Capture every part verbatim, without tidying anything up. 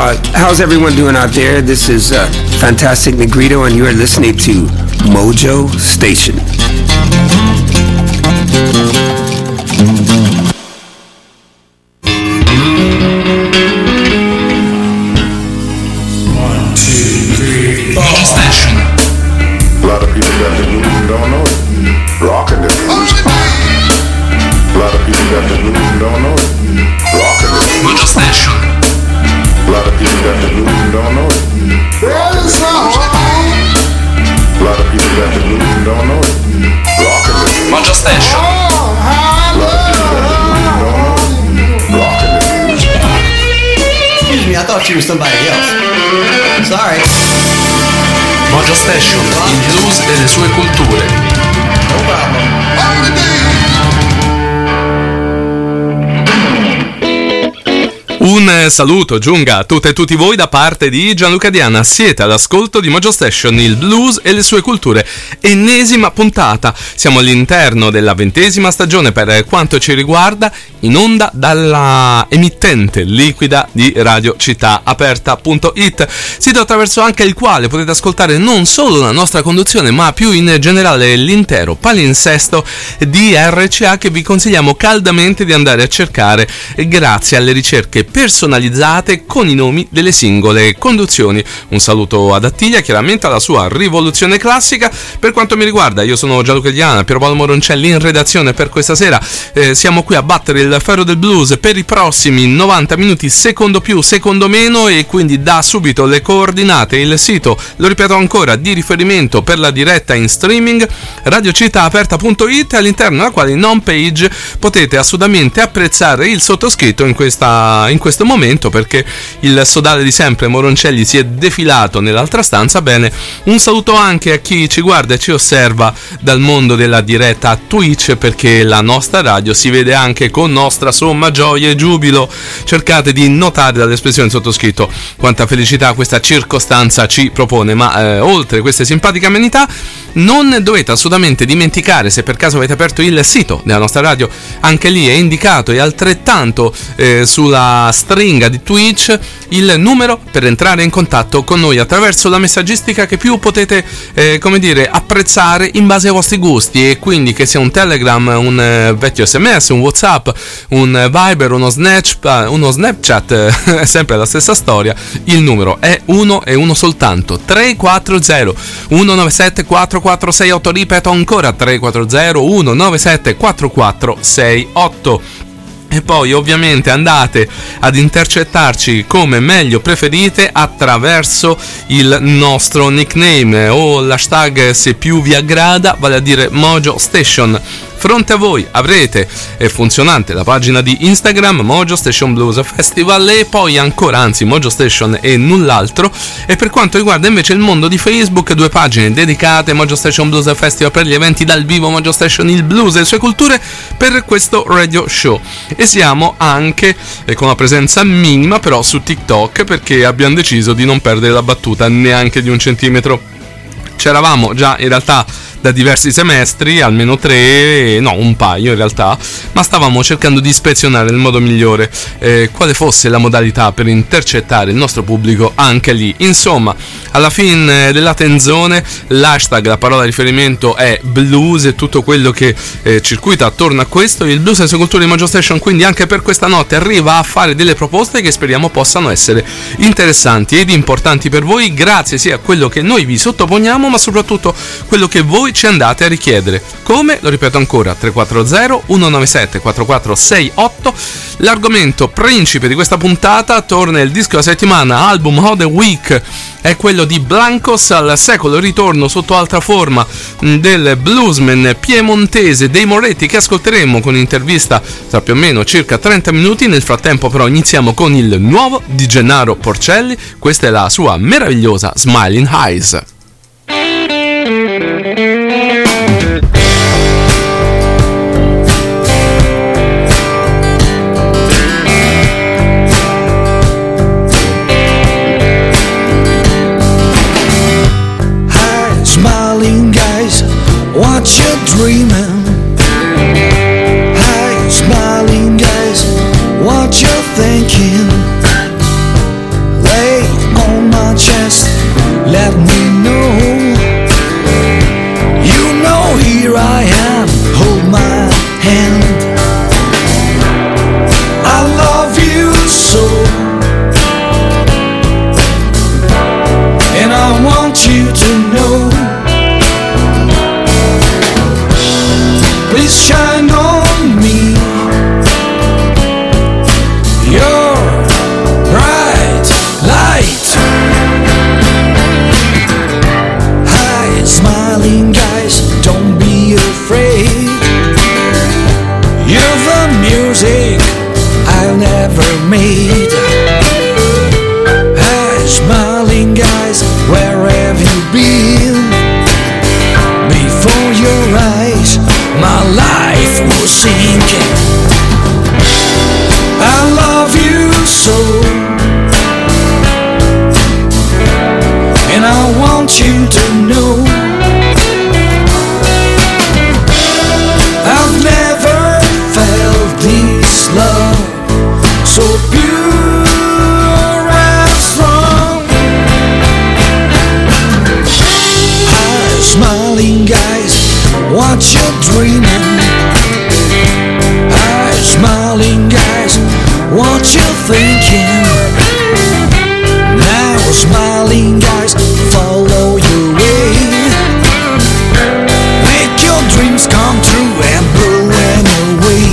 Uh, how's everyone doing out there? This is uh, Fantastic Negrito, and you are listening to Mojo Station. A lot of people got the blues and don't know it. Rockin' the blues. A lot of people got the blues and don't know it. Rockin' the blues. Mojo Station. A lot of people got the blues and don't know it. Rockin' the blues. A lot of people got the blues and don't know it. Rockin' the blues. Mojo Station. A lot of people got the blues and don't know it. Rockin' the blues. Excuse me, I thought you were somebody else. Sorry. Mojo Station, il blues e le sue culture. No problem. Un saluto giunga a tutte e tutti voi da parte di Gianluca Diana. Siete all'ascolto di Mojo Station, il blues e le sue culture. Ennesima puntata. Siamo all'interno della ventesima stagione per quanto ci riguarda, in onda dalla emittente liquida di Radio Città Aperta punto it, sito attraverso anche il quale potete ascoltare non solo la nostra conduzione, ma più in generale l'intero palinsesto di R C A, che vi consigliamo caldamente di andare a cercare grazie alle ricerche personalizzate con i nomi delle singole conduzioni. Un saluto ad Attiglia, chiaramente alla sua rivoluzione classica. Per quanto mi riguarda, io sono Gianluca Diana, Piero Paolo Moroncelli in redazione per questa sera. Eh, siamo qui a battere il ferro del blues per i prossimi novanta minuti, secondo più, secondo meno, e quindi da subito le coordinate, il sito, lo ripeto ancora, di riferimento per la diretta in streaming, radio città aperta punto it, all'interno della quale in home page potete assolutamente apprezzare il sottoscritto in questa in questo momento, perché il sodale di sempre Moroncelli si è defilato nell'altra stanza. Bene, un saluto anche a chi ci guarda e ci osserva dal mondo della diretta Twitch, perché la nostra radio si vede anche con nostra somma gioia e giubilo. Cercate di notare dall'espressione sottoscritto quanta felicità questa circostanza ci propone. Ma eh, oltre queste simpatiche amenità, non dovete assolutamente dimenticare, se per caso avete aperto il sito della nostra radio, anche lì è indicato e altrettanto eh, sulla stringa di Twitch il numero per entrare in contatto con noi attraverso la messaggistica che più potete eh, come dire apprezzare in base ai vostri gusti, e quindi che sia un Telegram, un eh, vecchio sms, un WhatsApp, un Viber, uno Snapchat, uno Snapchat è sempre la stessa storia. Il numero è uno e uno soltanto: tre quattro zero uno nove sette quattro quattro sei otto. Ripeto ancora: tre quattro zero uno nove sette quattro quattro sei otto. E poi ovviamente andate ad intercettarci come meglio preferite attraverso il nostro nickname o l'hashtag, se più vi aggrada, vale a dire Mojo Station. Fronte a voi avrete eh, funzionante la pagina di Instagram Mojo Station Blues Festival, e poi ancora, anzi, Mojo Station e null'altro. E per quanto riguarda invece il mondo di Facebook, due pagine dedicate: Mojo Station Blues Festival per gli eventi dal vivo, Mojo Station il blues e le sue culture per questo radio show. E siamo anche eh, con una presenza minima però su TikTok, perché abbiamo deciso di non perdere la battuta neanche di un centimetro. C'eravamo già in realtà da diversi semestri, almeno tre, no un paio in realtà, ma stavamo cercando di ispezionare nel modo migliore eh, quale fosse la modalità per intercettare il nostro pubblico anche lì. Insomma, alla fine della tenzone l'hashtag, la parola di riferimento è blues e tutto quello che eh, circuita attorno a questo. Il blues e le sue culture di Mojo Station quindi anche per questa notte arriva a fare delle proposte che speriamo possano essere interessanti ed importanti per voi, grazie sia a quello che noi vi sottoponiamo, ma soprattutto quello che voi ci andate a richiedere. Come? Lo ripeto ancora: tre quattro zero uno nove sette quattro quattro sei otto. L'argomento principe di questa puntata torna il disco della settimana, album of the week, è quello di Blancos, al secolo ritorno sotto altra forma del bluesman piemontese Dei Moretti, che ascolteremo con intervista tra più o meno circa trenta minuti. Nel frattempo però iniziamo con il nuovo di Gennaro Porcelli. Questa è la sua meravigliosa Smiling Eyes. What you're dreaming, hi, smiling guys, what you're thinking, street. Hey, smiling eyes, where have you been? Before your eyes, my life was sinking. I love you so, and I want you to know I've never felt this love so pure and strong. Eyes, smiling eyes, what you dreaming? Eyes, smiling eyes, what you thinking? Now smiling eyes, follow your way. Make your dreams come true and blow them away.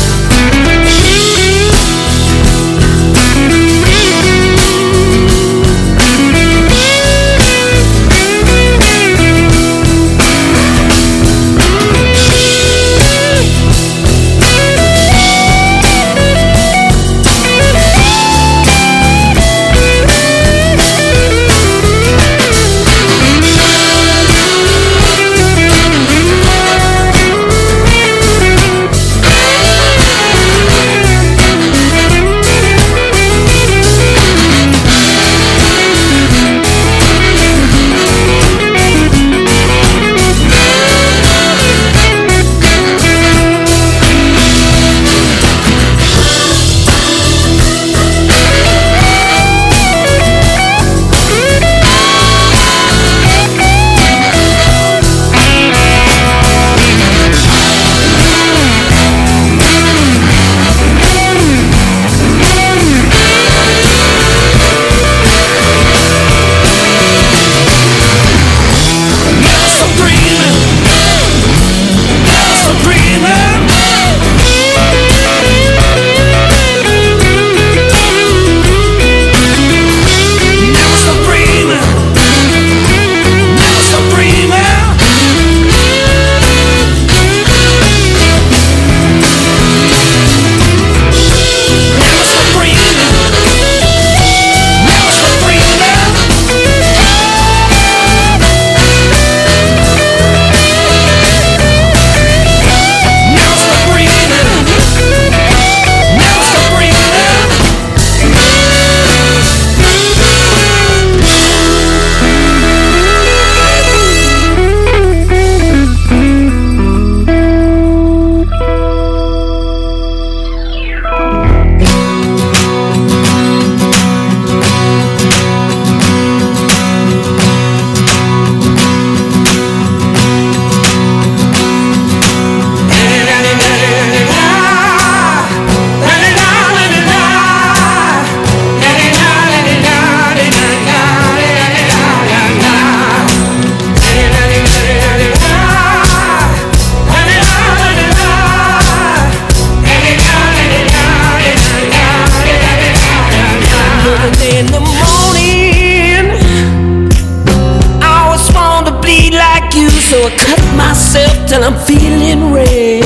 Till I'm feeling red.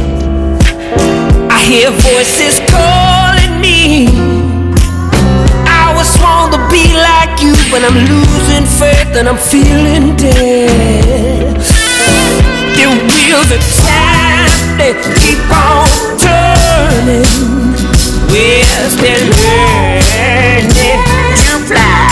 I hear voices calling me. I was sworn to be like you, but I'm losing faith and I'm feeling dead. The wheels of time, they keep on turning. We're still learning to fly.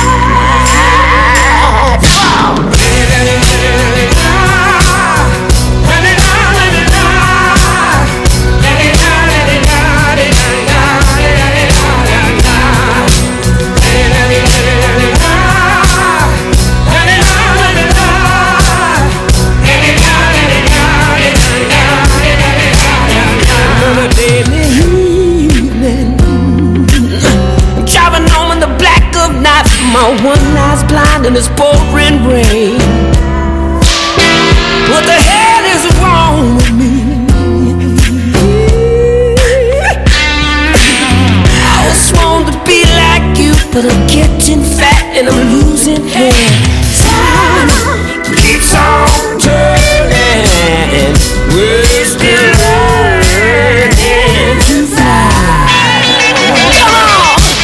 My one eye's blind and it's pouring rain. What the hell is wrong with me? I was sworn to be like you, but I'm getting fat and I'm losing hair. Time keeps on turning. We're still learning to fly. Come on!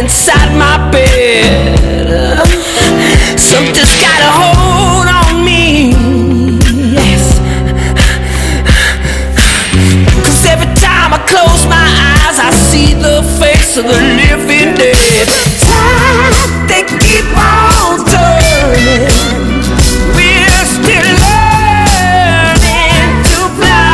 inside my bed. Something's got a hold on me, yes. 'Cause every time I close my eyes, I see the face of the living dead. Time, they keep on turning. We're still learning to fly.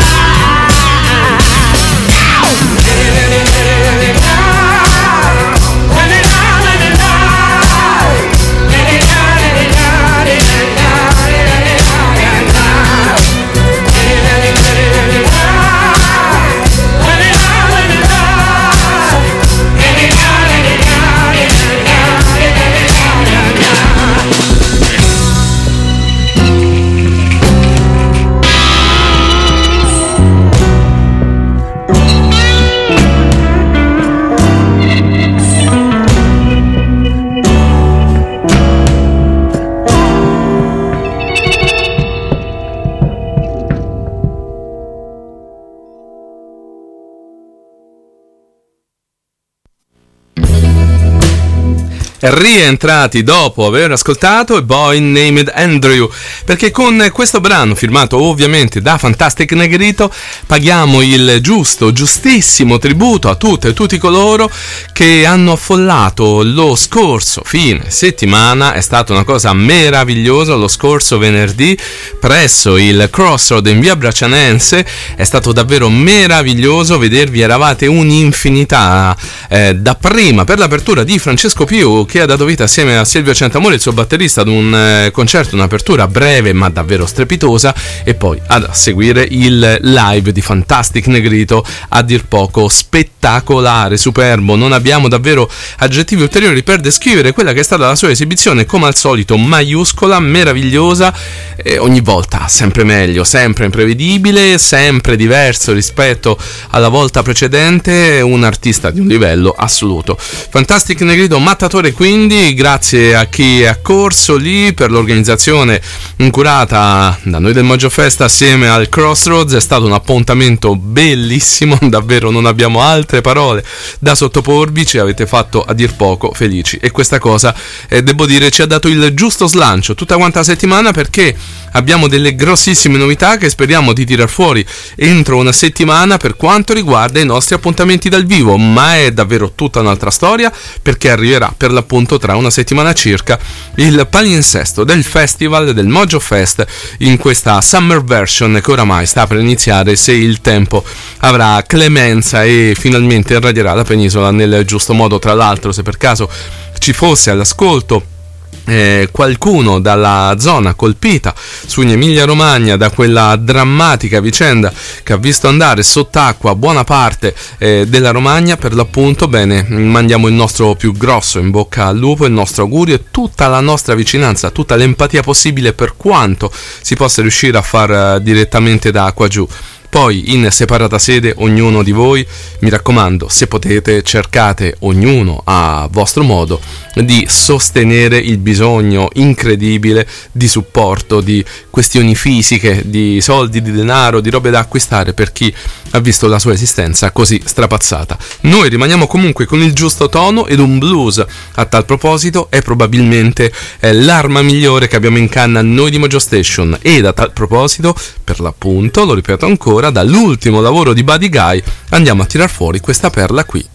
Rientrati dopo aver ascoltato A Boy Named Andrew, perché con questo brano, firmato ovviamente da Fantastic Negrito, paghiamo il giusto, giustissimo tributo a tutte e tutti coloro che hanno affollato lo scorso fine settimana. È stata una cosa meravigliosa lo scorso venerdì presso il Crossroad in via Braccianense. È stato davvero meraviglioso vedervi, eravate un'infinità, eh, dapprima per l'apertura di Francesco Piu, che ha dato vita assieme a Silvio Centamore, il suo batterista, ad un eh, concerto, un'apertura breve ma davvero strepitosa, e poi a seguire il live di Fantastic Negrito, a dir poco spettacolare, superbo. Non abbiamo davvero aggettivi ulteriori per descrivere quella che è stata la sua esibizione, come al solito maiuscola, meravigliosa, e ogni volta sempre meglio, sempre imprevedibile, sempre diverso rispetto alla volta precedente, un artista di un livello assoluto. Fantastic Negrito mattatore, quindi grazie a chi è accorso lì per l'organizzazione incurata da noi del Mojo Fest assieme al Crossroads. È stato un appuntamento bellissimo, davvero non abbiamo altre parole da sottoporvi, ci avete fatto a dir poco felici, e questa cosa eh, devo dire ci ha dato il giusto slancio tutta quanta la settimana, perché abbiamo delle grossissime novità che speriamo di tirar fuori entro una settimana per quanto riguarda i nostri appuntamenti dal vivo, ma è davvero tutta un'altra storia, perché arriverà per l'appunto tra una settimana circa il palinsesto del festival del Mojo Fest in questa summer version che oramai sta per iniziare, se il tempo avrà clemenza e finalmente irradierà la penisola nel giusto modo. Tra l'altro, se per caso ci fosse all'ascolto Eh, qualcuno dalla zona colpita su in Emilia Romagna da quella drammatica vicenda che ha visto andare sott'acqua buona parte eh, della Romagna, per l'appunto, bene, mandiamo il nostro più grosso in bocca al lupo, il nostro augurio e tutta la nostra vicinanza, tutta l'empatia possibile per quanto si possa riuscire a far uh, direttamente da qua giù. Poi in separata sede ognuno di voi, mi raccomando, se potete cercate ognuno a vostro modo di sostenere il bisogno incredibile di supporto, di questioni fisiche, di soldi, di denaro, di robe da acquistare per chi ha visto la sua esistenza così strapazzata. Noi rimaniamo comunque con il giusto tono ed un blues a tal proposito è probabilmente eh, l'arma migliore che abbiamo in canna noi di Mojo Station, ed a tal proposito, per l'appunto, lo ripeto ancora, dall'ultimo lavoro di Buddy Guy andiamo a tirar fuori questa perla qui.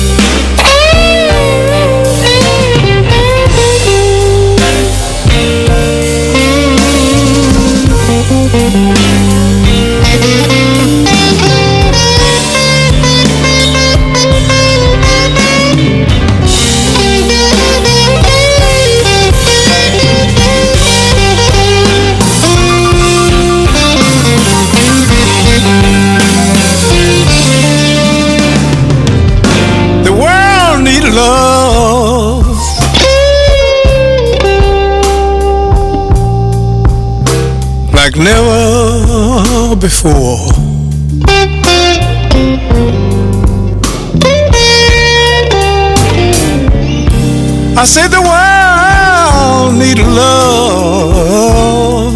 Thank you. before. I said the world need love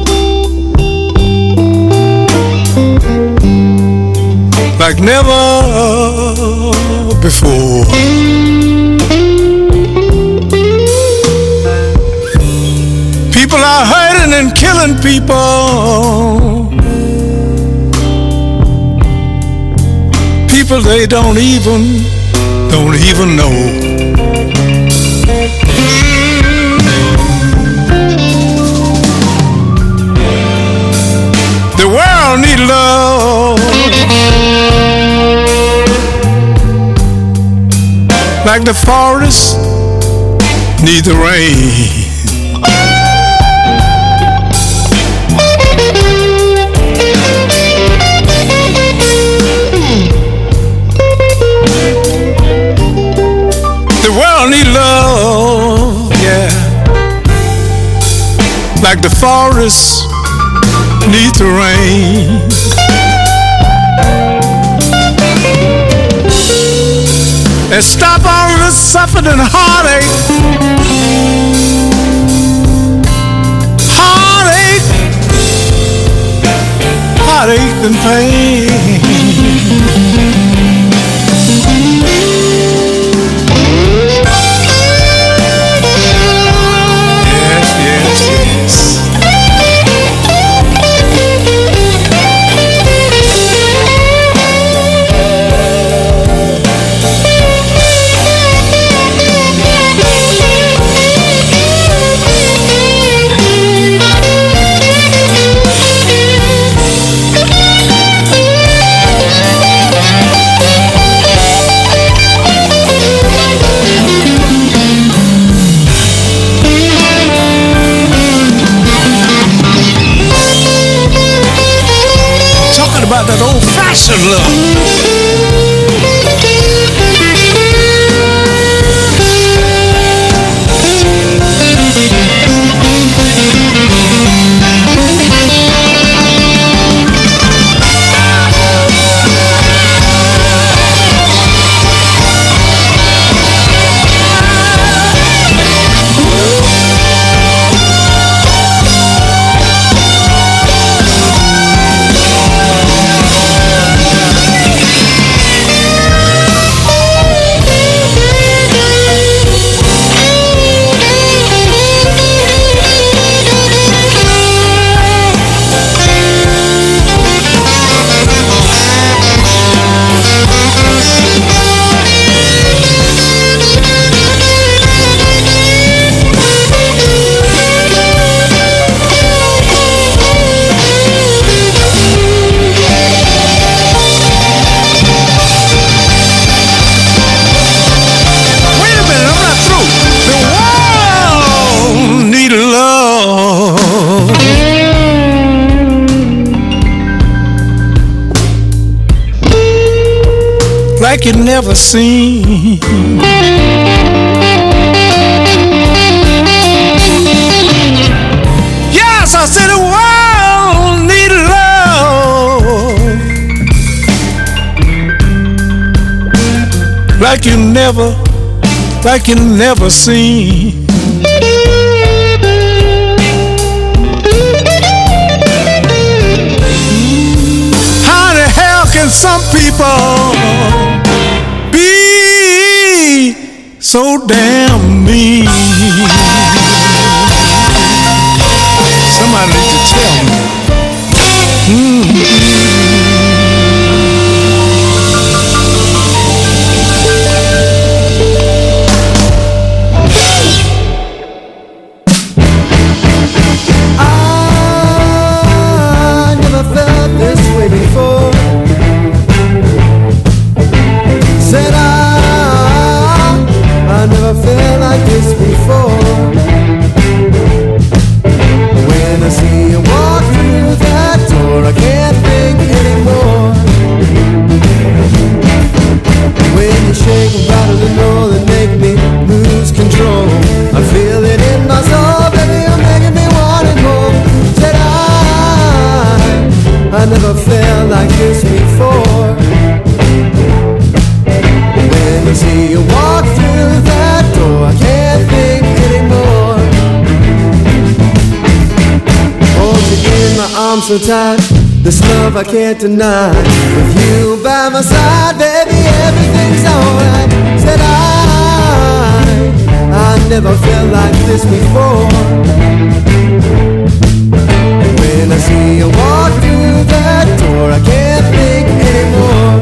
like never before. People are hurting and killing people. People they don't even, don't even know. The world need love like the forest need the rain. The world need love, yeah, like the forest need the rain. And stop all this suffering and heartache, heartache, heartache and pain. Yes, yes, yes. About that old-fashioned love. Like you never seen. Yes, I said the world need love like you never, like you never seen. How the hell can some people be so damn mean? Somebody need to tell me. Mm-hmm. walk through that door, I can't think anymore. Hold you in my arms so tight, this love I can't deny. With you by my side, baby, everything's alright. Said I, I never felt like this before. And when I see you walk through that door, I can't think anymore.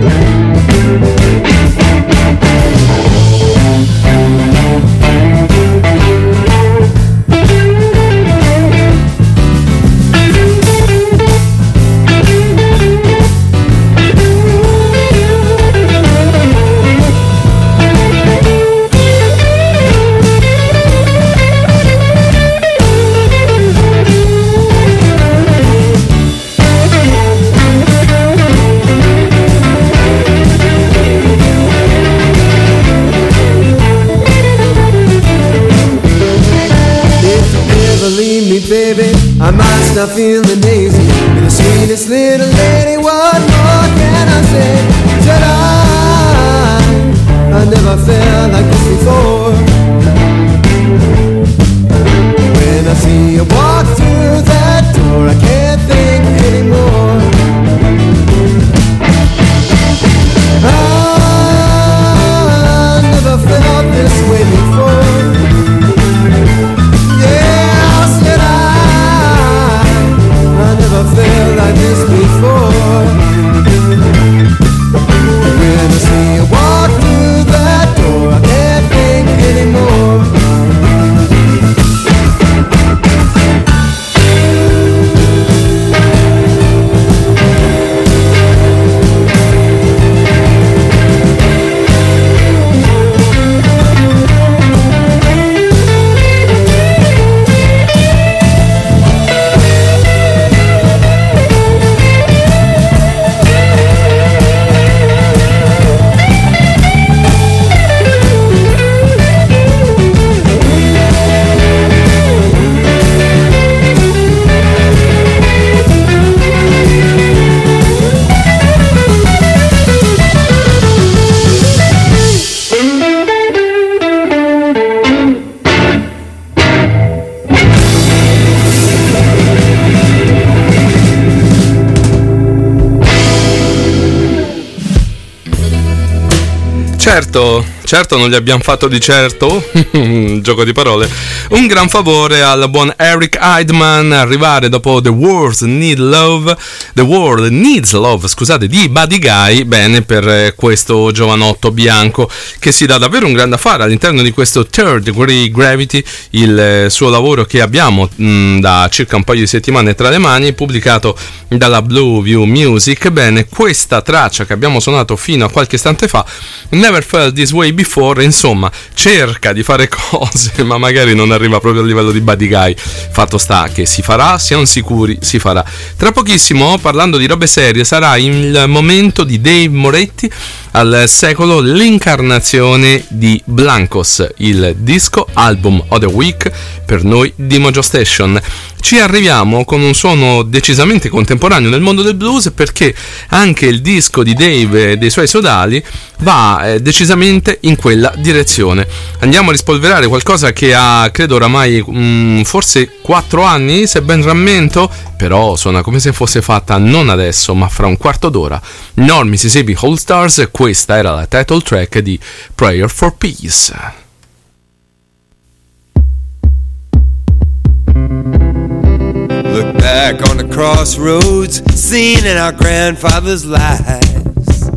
Baby, I might stop feeling hazy. You're the sweetest little lady, what more can I say? Said I, I never felt like this before. When I see you walk through that door, I can't think anymore. I never felt this way before. I felt like this before. When I see you walk through that door, I can't think anymore. Certo, certo non gli abbiamo fatto di certo, gioco di parole, un gran favore al buon Eric Idman arrivare dopo The World Need Love, The World Needs Love, scusate, di Buddy Guy, bene per questo giovanotto bianco che si dà davvero un grande affare all'interno di questo Third Degree Gravity, il suo lavoro che abbiamo mh, da circa un paio di settimane tra le mani, pubblicato dalla Blue View Music. Bene, questa traccia che abbiamo suonato fino a qualche istante fa, Never Felt This Way Before, insomma cerca di fare cose ma magari non arriva proprio al livello di Buddy Guy. Fatto sta che si farà, siamo sicuri si farà. Tra pochissimo, parlando di robe serie, sarà il momento di Dave Moretti al secolo, l'incarnazione di Blancos, il disco album of the week per noi di Mojo Station. Ci arriviamo con un suono decisamente contemporaneo nel mondo del blues, perché anche il disco di Dave e dei suoi sodali va eh, decisamente in quella direzione. Andiamo a rispolverare qualcosa che ha, credo oramai mh, forse quattro anni, se ben rammento, però suona come se fosse fatta non adesso ma fra un quarto d'ora. North Mississippi All Stars, questa era la title track di Prayer for Peace. Look back on the crossroads, seen in our grandfather's lives.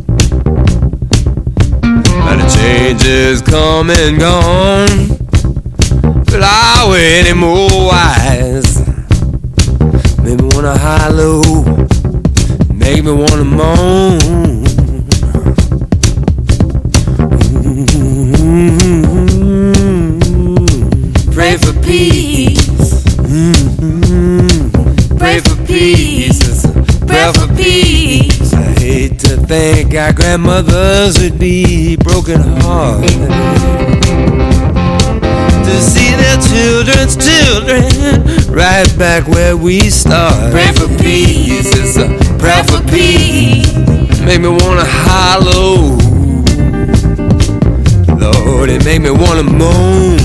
And the changes come and gone, but are we any more wise? Make me wanna hollow, make me wanna moan. Pray for peace. Mm-hmm. Pray for peace. Pray for peace. I hate to think our grandmothers would be broken hearted to see their children's children right back where we started. Pray for peace. It's a prayer for peace. Make me wanna hollow, Lord, it make me wanna moan.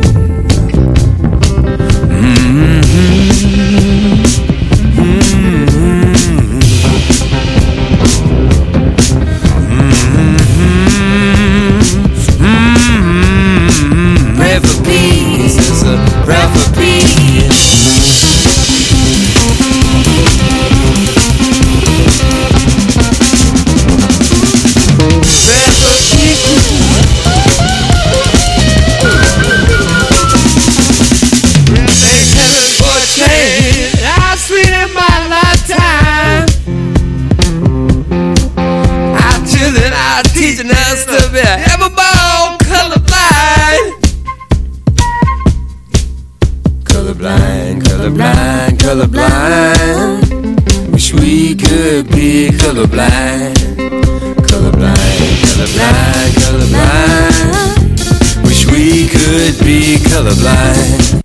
Mm-hmm. Pray for peace, it's a prayer for peace. Pray for peace. Thank heaven for a change. I've seen in my lifetime. Our children are teaching us to be evermore colorblind. Colorblind, colorblind, colorblind. Wish we could be colorblind. Colorblind, colorblind, colorblind. Wish we could be colorblind.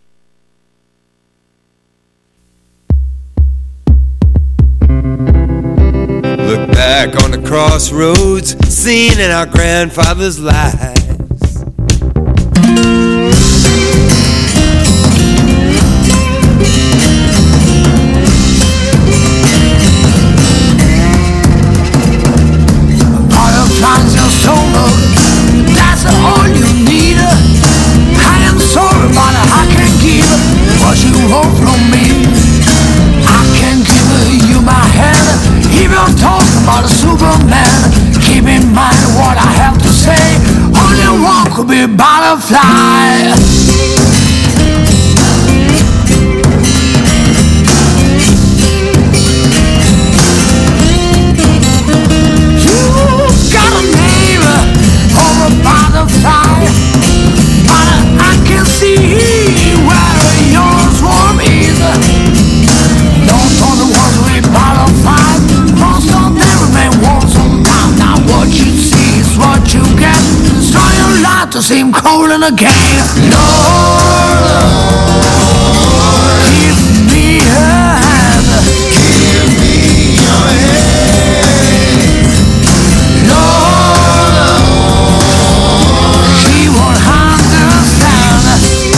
Look back on the crossroads, seen in our grandfather's lives. Butterflies your stomach, that's all you need. I am sorry, but I can't give what you want from me. I can give you my hand, even talk about a Superman. Keep in mind what I have to say. Only one could be butterfly. You got a name of a butterfly, but I can see where your swarm is. Don't all the ones with butterflies, most of them remain once on time. Now what you see is what you get. Destroy your life to seem cold and again. Lord, give me a hand. Give me your hand. Lord, she won't understand.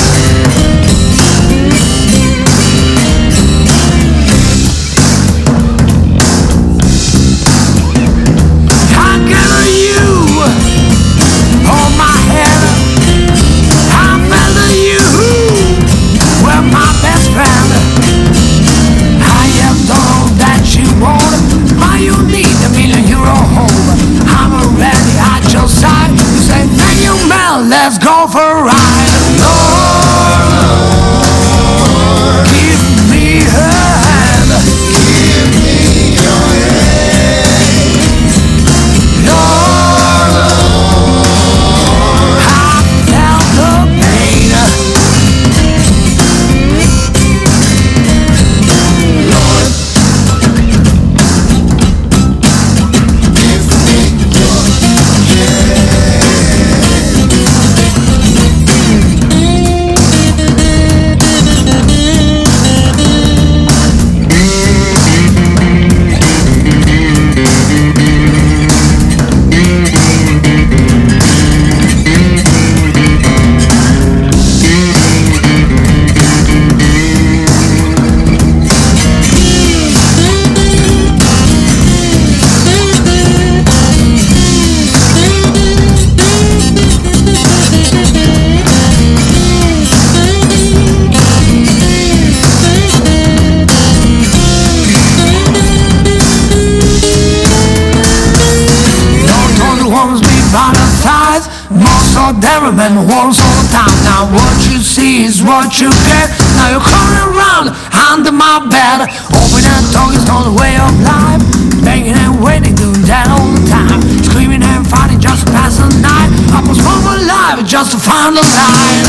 I gather you on my head. I gather you were my best friend. I have done all that you want. Why you need a million euro home? I'm already at your side. You say, thank you, man, let's go for a ride. Lord, give me a hand. Give me your hand. Lord, I felt the pain. Lord, give me your butterflies, most of them remember once all the time. Now what you see is what you get. Now you're crawling around under my bed. Open and talk is not the way of life. Begging and waiting, doing that all the time. Screaming and fighting just to pass the night. I was born alive just to find the light.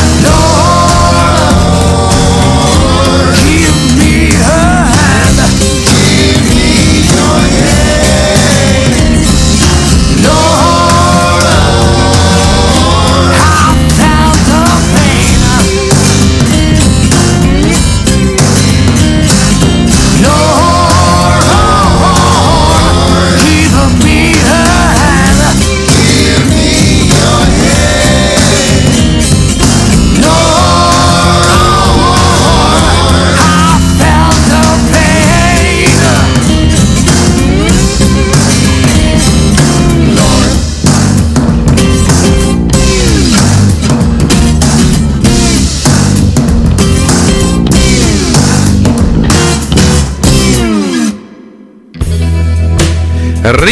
Lord, give me a hand. Give me your hand. Lord, I felt the pain. Lord, give me a hand. Give me your hand.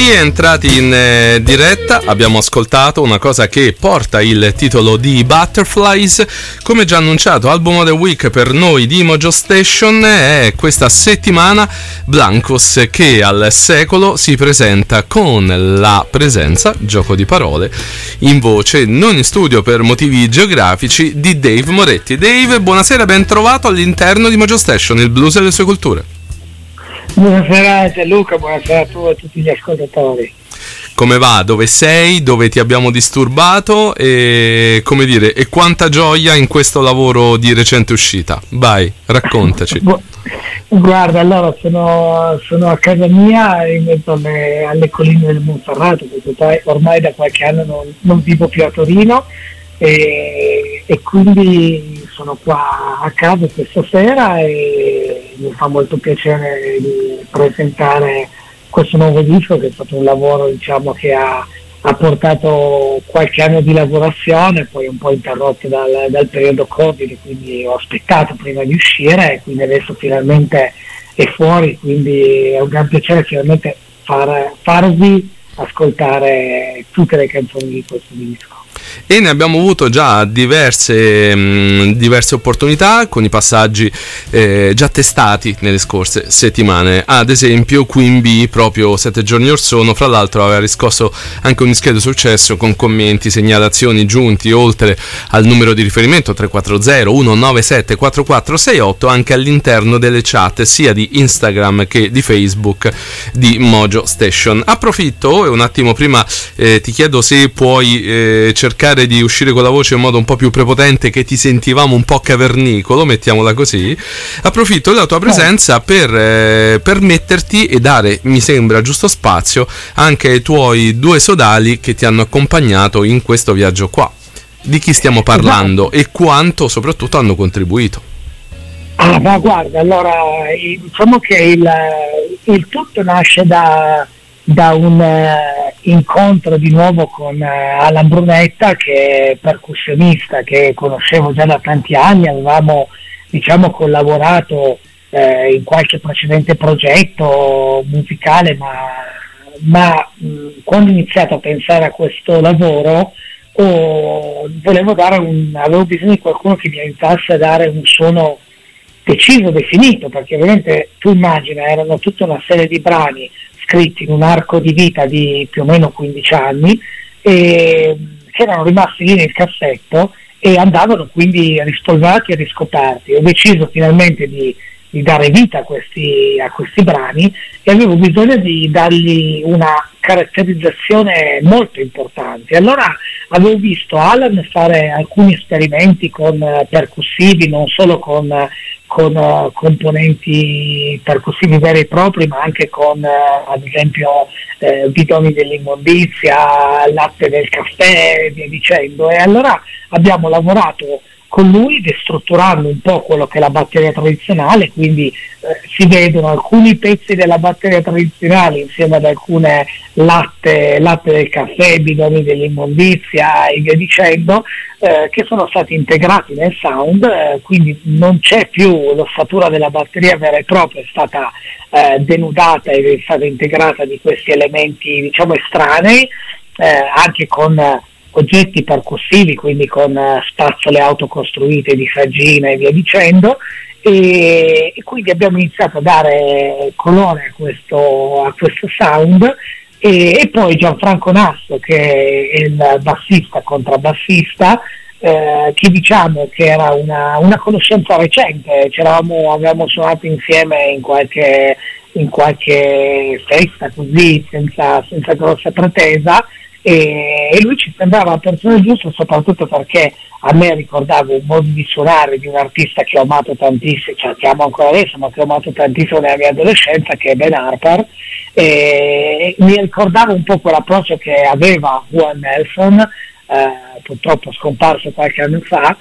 Rientrati in eh, diretta, abbiamo ascoltato una cosa che porta il titolo di Butterflies. Come già annunciato, album of the week per noi di Mojo Station è questa settimana Blancos, che al secolo si presenta con la presenza, gioco di parole, in voce, non in studio per motivi geografici, di Dave Moretti. Dave, buonasera, ben trovato all'interno di Mojo Station, il blues e le sue culture. Buonasera Gianluca, buonasera a tu e a tutti gli ascoltatori. Come va? Dove sei? Dove ti abbiamo disturbato? E come dire, e quanta gioia in questo lavoro di recente uscita? Vai, raccontaci. Guarda, allora sono, sono a casa mia in mezzo alle, alle colline del Monferrato, perché ormai da qualche anno non, non vivo più a Torino e, e quindi sono qua a casa questa sera e mi fa molto piacere di presentare questo nuovo disco, che è stato un lavoro, diciamo, che ha, ha portato qualche anno di lavorazione, poi un po' interrotto dal, dal periodo Covid, quindi ho aspettato prima di uscire e quindi adesso finalmente è fuori, quindi è un gran piacere finalmente far, farvi ascoltare tutte le canzoni di questo disco. E ne abbiamo avuto già diverse, mh, diverse opportunità con i passaggi eh, già testati nelle scorse settimane. Ad esempio Queen Bee, proprio sette giorni or sono, fra l'altro aveva riscosso anche un discreto successo con commenti, segnalazioni giunti oltre al numero di riferimento tre quattro zero uno nove sette quattro quattro sei otto anche all'interno delle chat sia di Instagram che di Facebook di Mojo Station. Approfitto e un attimo prima eh, ti chiedo se puoi eh, cercare di uscire con la voce in modo un po' più prepotente, che ti sentivamo un po' cavernicolo, mettiamola così. Approfitto della tua presenza per eh, permetterti e dare, mi sembra, giusto spazio anche ai tuoi due sodali che ti hanno accompagnato in questo viaggio qua. Di chi stiamo parlando e quanto soprattutto hanno contribuito? Ah, ma guarda, allora diciamo che il, il tutto nasce da da un uh, incontro di nuovo con uh, Alan Brunetta, che è percussionista che conoscevo già da tanti anni. Avevamo, diciamo, collaborato uh, in qualche precedente progetto musicale, ma, ma mh, quando ho iniziato a pensare a questo lavoro oh, volevo dare un, avevo bisogno di qualcuno che mi aiutasse a dare un suono deciso, definito, perché ovviamente tu immagina, erano tutta una serie di brani scritti in un arco di vita di più o meno quindici anni e che erano rimasti lì nel cassetto e andavano quindi rispolverati e riscoperti. Ho deciso finalmente di, di dare vita a questi, a questi brani e avevo bisogno di dargli una caratterizzazione molto importante. Allora avevo visto Alan fare alcuni esperimenti con uh, percussivi, non solo con uh, con uh, componenti percussivi veri e propri, ma anche con uh, ad esempio uh, bidoni dell'immondizia, latte del caffè e via dicendo. E allora abbiamo lavorato con lui destrutturando un po' quello che è la batteria tradizionale, quindi eh, si vedono alcuni pezzi della batteria tradizionale insieme ad alcune latte, latte del caffè, bidoni dell'immondizia e via dicendo, eh, che sono stati integrati nel sound, eh, quindi non c'è più l'ossatura della batteria vera e propria, è stata eh, denudata ed è stata integrata di questi elementi, diciamo, estranei, eh, anche con eh, oggetti percussivi, quindi con uh, spazzole autocostruite di Sagina e via dicendo, e, e quindi abbiamo iniziato a dare colore a questo, a questo sound e, e poi Gianfranco Nasso, che è il bassista contrabbassista, eh, che diciamo che era una, una conoscenza recente, c'eravamo, avevamo suonato insieme in qualche, in qualche festa così, senza, senza grossa pretesa, e, e lui ci sembrava la persona giusta, soprattutto perché a me ricordava un modo di suonare di un artista che ho amato tantissimo, cioè che amo ancora adesso, ma che ho amato tantissimo nella mia adolescenza, che è Ben Harper, e mi ricordava un po' quell'approccio che aveva Juan Nelson, eh, purtroppo scomparso qualche anno fa,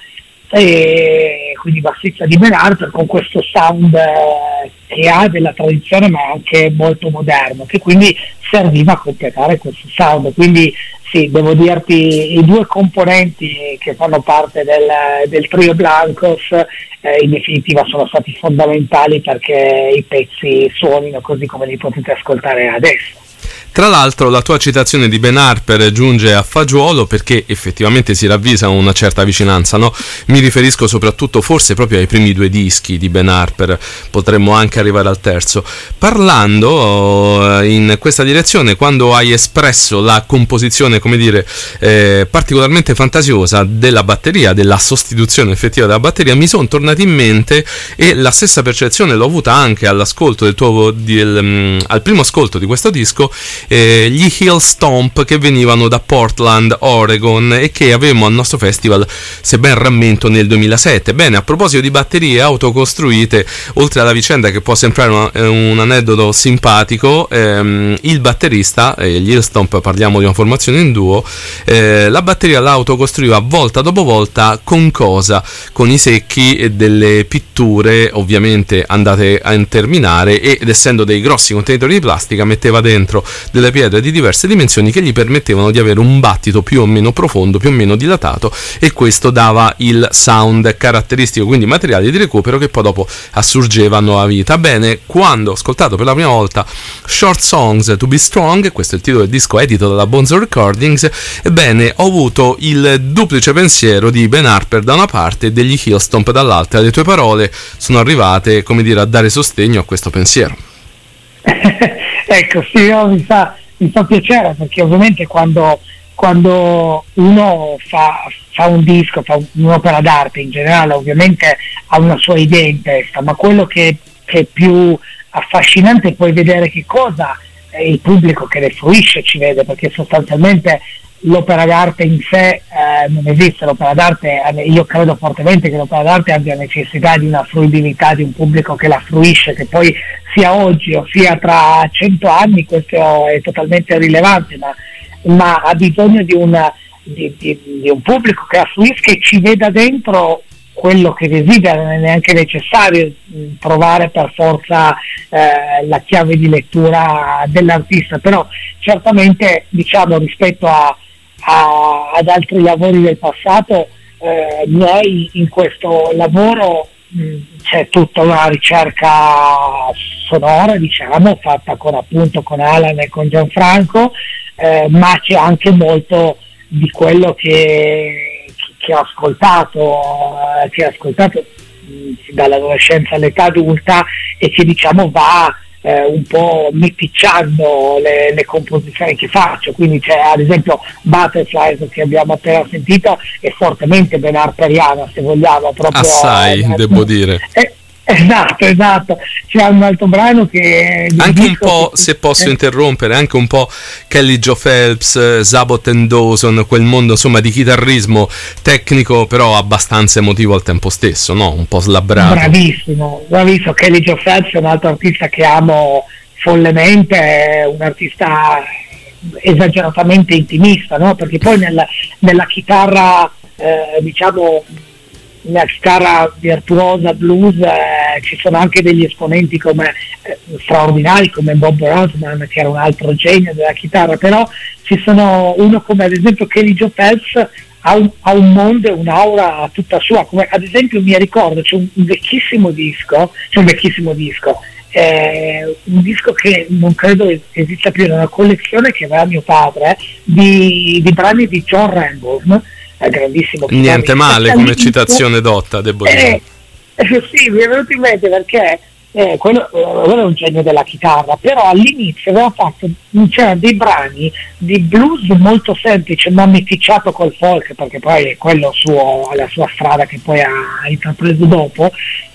e quindi bassista di Ben Harper, con questo sound eh, che ha della tradizione ma anche molto moderno, che quindi serviva a completare questo sound. Quindi sì, devo dirti, i due componenti che fanno parte del, del trio Blancos eh, in definitiva sono stati fondamentali perché i pezzi suonino così come li potete ascoltare adesso. Tra l'altro la tua citazione di Ben Harper giunge a fagiolo perché effettivamente si ravvisa una certa vicinanza, no? Mi riferisco soprattutto forse proprio ai primi due dischi di Ben Harper, potremmo anche arrivare al terzo. Parlando in questa direzione, quando hai espresso la composizione, come dire, eh, particolarmente fantasiosa della batteria, della sostituzione effettiva della batteria, mi sono tornati in mente, e la stessa percezione l'ho avuta anche all'ascolto del tuo del, um, al primo ascolto di questo disco, eh, gli Hill Stomp, che venivano da Portland, Oregon, e che avevamo al nostro festival, se ben rammento, nel duemilasette. Bene, a proposito di batterie autocostruite, oltre alla vicenda che può sembrare una, un aneddoto simpatico, ehm, il batterista, eh, gli Hill Stomp, parliamo di una formazione in duo, eh, la batteria la autocostruiva volta dopo volta con cosa? Con i secchi e delle pitture ovviamente andate a terminare, ed essendo dei grossi contenitori di plastica metteva dentro delle pietre di diverse dimensioni che gli permettevano di avere un battito più o meno profondo, più o meno dilatato, e questo dava il sound caratteristico, quindi materiali di recupero che poi dopo assurgeva a nuova vita. Bene, quando ho ascoltato per la prima volta Short Songs to Be Strong, questo è il titolo del disco edito dalla Bonzo Recordings, ebbene ho avuto il duplice pensiero di Ben Harper da una parte e degli Hill Stomp dall'altra. Le tue parole sono arrivate, come dire, a dare sostegno a questo pensiero. Ecco, sì, no, mi fa, mi fa piacere, perché ovviamente quando, quando uno fa, fa un disco, fa un'opera d'arte in generale, ovviamente ha una sua idea in testa, ma quello che, che è più affascinante è poi vedere che cosa il pubblico che le fruisce ci vede, perché sostanzialmente l'opera d'arte in sé eh, non esiste. L'opera d'arte, io credo fortemente che l'opera d'arte abbia necessità di una fruibilità, di un pubblico che la fruisce, che poi sia oggi o sia tra cento anni, questo è totalmente rilevante, ma, ma ha bisogno di, una, di, di, di un pubblico che la fruisca e ci veda dentro quello che desidera. Non è neanche necessario trovare per forza eh, la chiave di lettura dell'artista, però certamente, diciamo, rispetto a A, ad altri lavori del passato, eh, miei, in questo lavoro mh, c'è tutta una ricerca sonora, diciamo, fatta con appunto con Alan e con Gianfranco, eh, ma c'è anche molto di quello che, che ho ascoltato, eh, che ho ascoltato mh, dall'adolescenza all'età adulta, e che, diciamo, va Eh, un po' meticciando le, le composizioni che faccio. Quindi c'è, ad esempio, Butterflies, che abbiamo appena sentito, è fortemente ben harperiana, se vogliamo, proprio assai, eh, devo dire eh, esatto, esatto. C'è un altro brano che anche un po', che, se posso eh. interrompere, anche un po' Kelly Joe Phelps, Zabot and Dawson, quel mondo, insomma, di chitarrismo tecnico però abbastanza emotivo al tempo stesso, no? Un po' slabbrato. Bravissimo, bravissimo. Kelly Joe Phelps è un altro artista che amo follemente, è un artista esageratamente intimista, no? Perché poi nella, nella chitarra, eh, diciamo, una chitarra virtuosa blues, eh, ci sono anche degli esponenti come eh, straordinari come Bob Rosman, che era un altro genio della chitarra, però ci sono uno come ad esempio Kelly Joe Phelps, ha un, ha un mondo e un'aura tutta sua, come ad esempio mi ricordo c'è un, un vecchissimo disco, c'è un vecchissimo disco eh, un disco che non credo esista più, una collezione che aveva mio padre di, di brani di John Renbourn, grandissimo. Niente male come citazione dotta, devo dire. Eh, eh, sì, mi è venuto in mente perché eh, quello, quello è un genio della chitarra, però all'inizio aveva fatto, c'erano dei brani di blues molto semplice ma meticciato col folk, perché poi è quello suo, la sua strada che poi ha intrapreso dopo,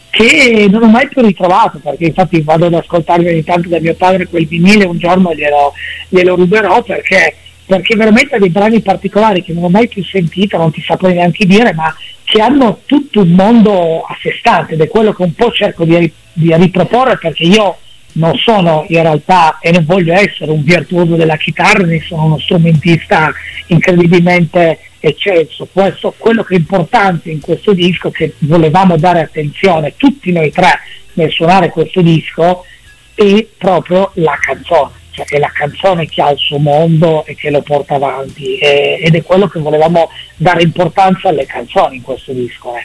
che non ho mai più ritrovato, perché infatti vado ad ascoltarmi ogni tanto da mio padre quel vinile, un giorno glielo, glielo ruberò, perché perché veramente ha dei brani particolari che non ho mai più sentito, non ti saprei neanche dire, ma che hanno tutto un mondo a sé stante, ed è quello che un po' cerco di, di riproporre, perché io non sono in realtà, e non voglio essere un virtuoso della chitarra, né sono uno strumentista incredibilmente eccelso. Questo, quello che è importante in questo disco, che volevamo dare attenzione tutti noi tre nel suonare questo disco, è proprio la canzone. Cioè è la canzone che ha il suo mondo e che lo porta avanti, e, ed è quello che volevamo dare importanza alle canzoni in questo disco, ecco.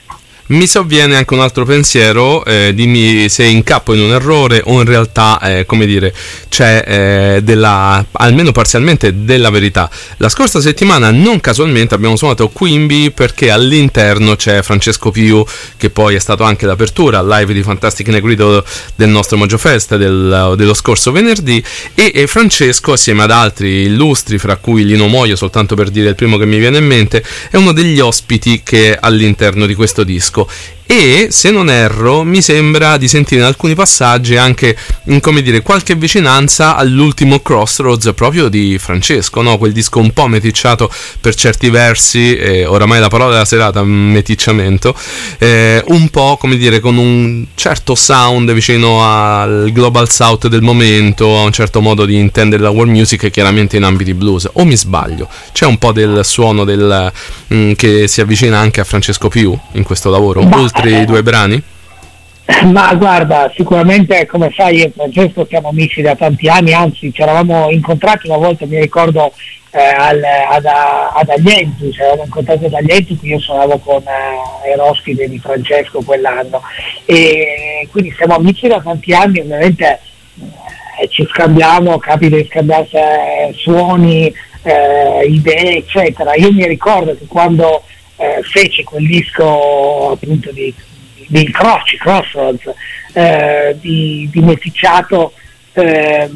Mi sovviene anche un altro pensiero, eh, dimmi se incappo in un errore o in realtà, eh, come dire, c'è eh, della, almeno parzialmente della verità. La scorsa settimana, non casualmente, abbiamo suonato Quimby perché all'interno c'è Francesco Piu, che poi è stato anche l'apertura al live di Fantastic Negrito del nostro Mojo Fest del, dello scorso venerdì, e, e Francesco, assieme ad altri illustri, fra cui Lino Moio, soltanto per dire il primo che mi viene in mente, è uno degli ospiti che è all'interno di questo disco. E se non erro mi sembra di sentire in alcuni passaggi anche, come dire, qualche vicinanza all'ultimo Crossroads proprio di Francesco, no? Quel disco un po' meticciato per certi versi, eh, oramai la parola della serata, meticciamento, eh, un po', come dire, con un certo sound vicino al Global South del momento, a un certo modo di intendere la world music, chiaramente in ambiti blues. O mi sbaglio? C'è un po' del suono del, mh, che si avvicina anche a Francesco Piu in questo lavoro? Ma i due brani? Ma guarda, sicuramente, come sai, io e Francesco siamo amici da tanti anni, anzi ci eravamo incontrati una volta, mi ricordo, eh, al, ad, ad Aglienti, ci eravamo incontrati ad Aglienti, io suonavo con eh, Erospide di Francesco quell'anno, e quindi siamo amici da tanti anni, ovviamente eh, ci scambiamo, capita di scambiarsi eh, suoni, eh, idee, eccetera. Io mi ricordo che quando Eh, fece quel disco appunto di, di incroci, Crossroads, eh, di, di meticciato, eh,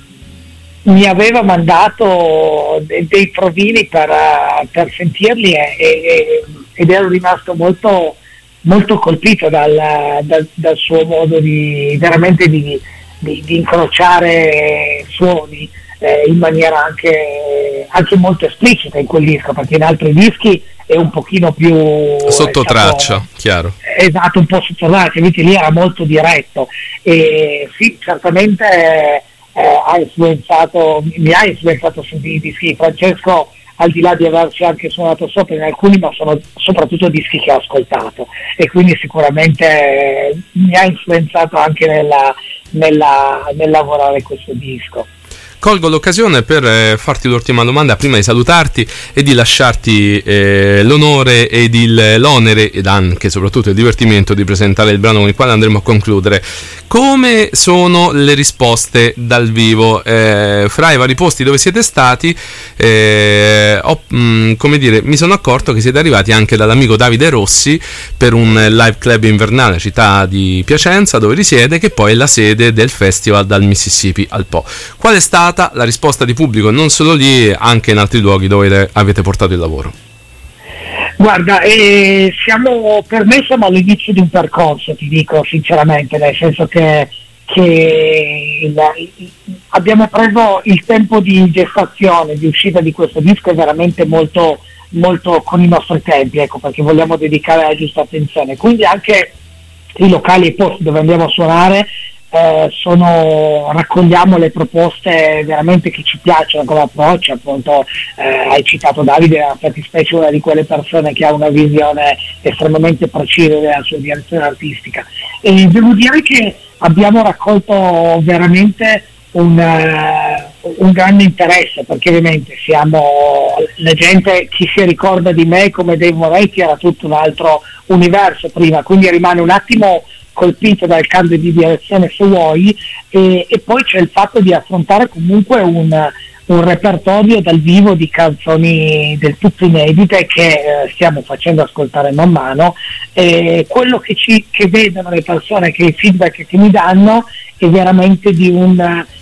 mi aveva mandato de, dei provini per, uh, per sentirli e, e, ed ero rimasto molto, molto colpito dal, dal, dal suo modo di veramente di, di, di incrociare suoni eh, in maniera anche, anche molto esplicita in quel disco, perché in altri dischi è un pochino più sotto diciamo, traccia, chiaro. Esatto, un po' sotto traccia, invece lì era molto diretto e sì, certamente eh, ha influenzato, mi ha influenzato su i dischi di Francesco, al di là di averci anche suonato sopra in alcuni, ma sono soprattutto dischi che ho ascoltato e quindi sicuramente eh, mi ha influenzato anche nella, nella, nel lavorare questo disco. Colgo l'occasione per eh, farti l'ultima domanda prima di salutarti e di lasciarti eh, l'onore ed il, l'onere ed anche soprattutto il divertimento di presentare il brano con il quale andremo a concludere. Come sono le risposte dal vivo? Eh, fra i vari posti dove siete stati, eh, ho, mh, come dire, mi sono accorto che siete arrivati anche dall'amico Davide Rossi per un live club invernale, città di Piacenza, dove risiede, che poi è la sede del festival dal Mississippi al Po. Qual è stata la risposta di pubblico, non solo lì, anche in altri luoghi dove avete portato il lavoro? Guarda, eh, siamo, per me siamo all'inizio di un percorso, ti dico sinceramente, nel senso che, che il, abbiamo preso il tempo di gestazione, di uscita di questo disco è veramente molto, molto con i nostri tempi, ecco, perché vogliamo dedicare la giusta attenzione, quindi anche i locali e i posti dove andiamo a suonare Eh, sono, raccogliamo le proposte veramente che ci piacciono come approccio, appunto eh, hai citato Davide, è fattispecie una di quelle persone che ha una visione estremamente precisa della sua direzione artistica e devo dire che abbiamo raccolto veramente un, uh, un grande interesse, perché ovviamente siamo, la gente, chi si ricorda di me come Dave Moretti era tutto un altro universo prima, quindi rimane un attimo colpito dal cambio di direzione se vuoi e, e poi c'è il fatto di affrontare comunque un, un repertorio dal vivo di canzoni del tutto inedite che eh, stiamo facendo ascoltare man mano e quello che, ci, che vedono le persone, che i feedback che mi danno è veramente di, un,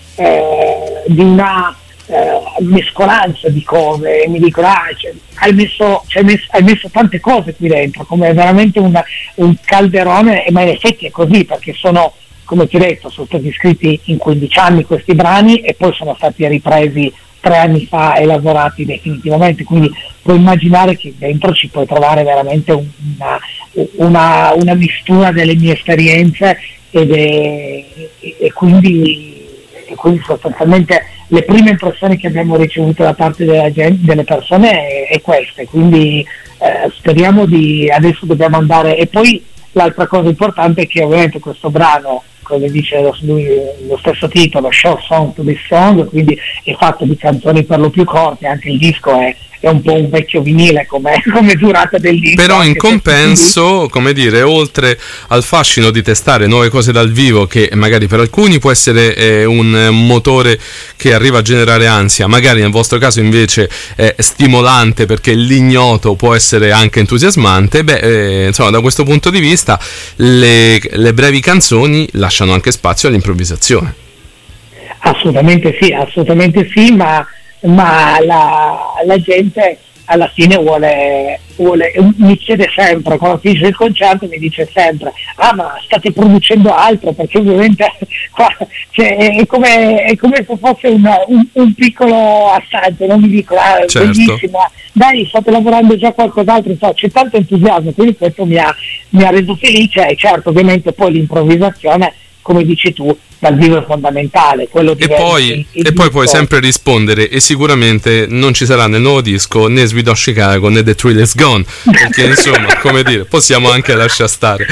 eh, di una eh, mescolanza di cose, mi dicono ah, cioè, hai, messo, cioè, messo, hai messo tante cose qui dentro, come veramente una, un calderone, ma in effetti è così, perché sono, come ti ho detto, sono stati scritti in quindici anni questi brani e poi sono stati ripresi tre anni fa e lavorati definitivamente, quindi puoi immaginare che dentro ci puoi trovare veramente una, una, una mistura delle mie esperienze ed è, e, e quindi e quindi sostanzialmente le prime impressioni che abbiamo ricevuto da parte della gente, delle persone è, è queste, quindi eh, speriamo di, adesso dobbiamo andare, e poi l'altra cosa importante è che ovviamente questo brano, come dice lo, lui, lo stesso titolo, Short Song to Be Song, quindi è fatto di canzoni per lo più corte, anche il disco è, è un po' un vecchio vinile come, come durata del disco. Però in compenso, come dire, oltre al fascino di testare nuove cose dal vivo, che magari per alcuni può essere eh, un motore che arriva a generare ansia, magari nel vostro caso invece è stimolante perché l'ignoto può essere anche entusiasmante, beh, eh, insomma, da questo punto di vista le, le brevi canzoni lasciano anche spazio all'improvvisazione. Assolutamente sì, assolutamente sì, ma, ma la, la gente alla fine vuole, vuole, mi chiede sempre, quando finisce il concerto mi dice sempre, ah ma state producendo altro, perché ovviamente qua, cioè, è, come, è come se fosse un, un, un piccolo assaggio, non mi dico, ah, certo. Bellissima, dai state lavorando già qualcos'altro, so, c'è tanto entusiasmo, quindi questo mi ha, mi ha reso felice, e certo ovviamente poi l'improvvisazione, come dici tu, dal vivo è fondamentale, quello e poi, il, il e poi puoi sempre rispondere, e sicuramente non ci sarà nel nuovo disco né Sweet on Chicago né The Thrill Is Gone, perché insomma, come dire, possiamo anche lasciar stare.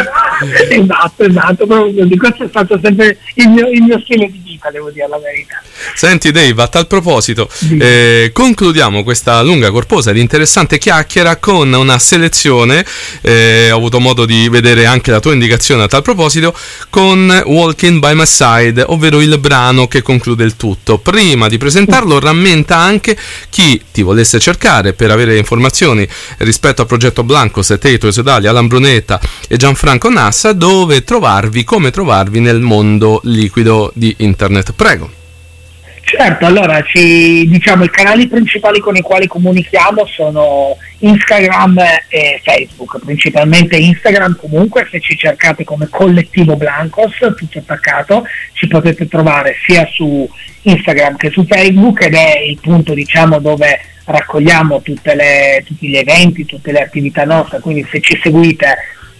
Esatto, esatto, proprio di questo è stato sempre il mio, il mio stile di vita, devo dire la verità. Senti Dave, a tal proposito, eh, concludiamo questa lunga, corposa ed interessante chiacchiera con una selezione, eh, ho avuto modo di vedere anche la tua indicazione a tal proposito, con Walking by My Side, ovvero il brano che conclude il tutto. Prima di presentarlo, rammenta anche chi ti volesse cercare per avere informazioni rispetto al progetto Blancos, Teito, Esodalia, Alan Brunetta e Gianfranco Nassa, dove trovarvi, come trovarvi nel mondo liquido di internet. Prego. Certo, allora ci, diciamo i canali principali con i quali comunichiamo sono Instagram e Facebook, principalmente Instagram. Comunque se ci cercate come Collettivo Blancos, tutto attaccato, ci potete trovare sia su Instagram che su Facebook, ed è il punto, diciamo, dove raccogliamo tutte le, tutti gli eventi, tutte le attività nostre, quindi se ci seguite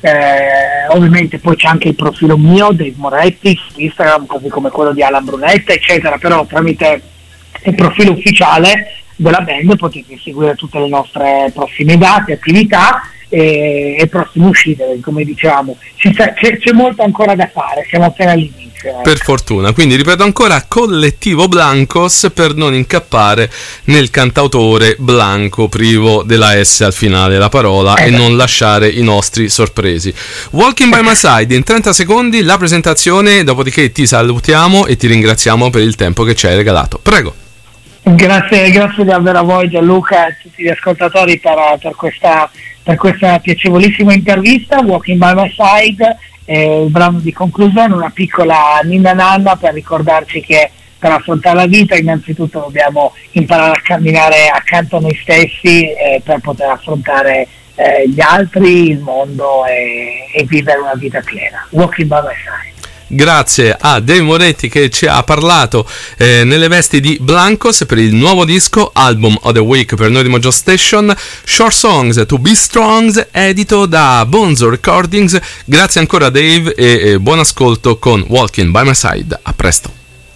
Eh, ovviamente poi c'è anche il profilo mio, Dave Moretti, su Instagram, così come quello di Alan Brunetta, eccetera, però tramite il profilo ufficiale della band potete seguire tutte le nostre prossime date, attività e, e prossime uscite. Come dicevamo, c'è, c'è, c'è molto ancora da fare, siamo appena all'inizio. Per fortuna, quindi ripeto ancora, Collettivo Blancos, per non incappare nel cantautore blanco privo della S al finale della parola, eh, e non lasciare i nostri sorpresi. Walking by My Side, in trenta secondi la presentazione, dopodiché ti salutiamo e ti ringraziamo per il tempo che ci hai regalato. Prego. Grazie, grazie davvero a voi Gianluca e a tutti gli ascoltatori per, per, questa, per questa piacevolissima intervista. Walking by My Side è il brano di conclusione, una piccola ninna nanna per ricordarci che per affrontare la vita innanzitutto dobbiamo imparare a camminare accanto a noi stessi eh, per poter affrontare eh, gli altri, il mondo e, e vivere una vita piena. Walking by My Side. Grazie a Dave Moretti che ci ha parlato eh, nelle vesti di Blancos per il nuovo disco Album of the Week per noi di Mojo Station, Short Songs to Be Strongs, edito da Bonzo Recordings. Grazie ancora Dave e eh, buon ascolto con Walking by My Side. A presto.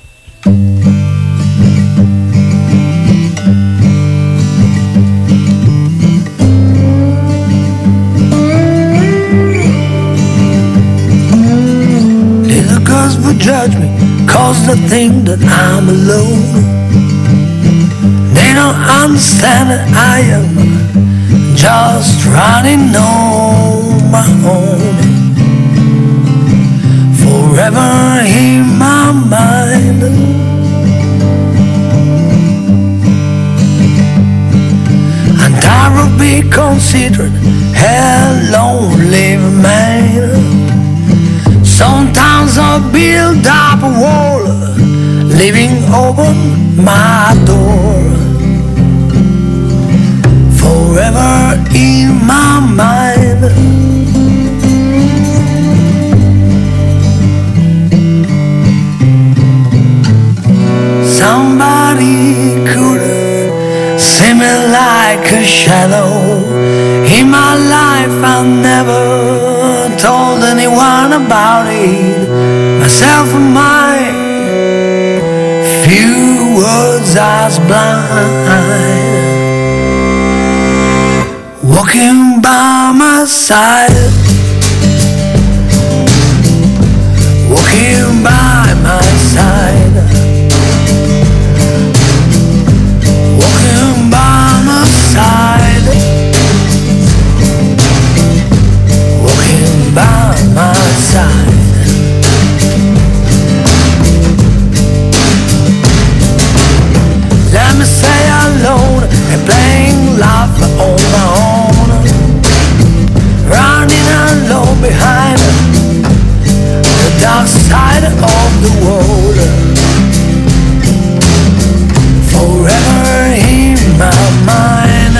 Would judge me cause they think that I'm alone. They don't understand that I am just running on my own, forever in my mind. And I will be considered a lonely man. Sometimes I build up a wall, leaving open my door, forever in my mind. Somebody could see me like a shadow. In my life I never told anyone about it. Myself and my few words I was blind. Walking by my side, walking by my side, walking by my side. side of the world, forever in my mind.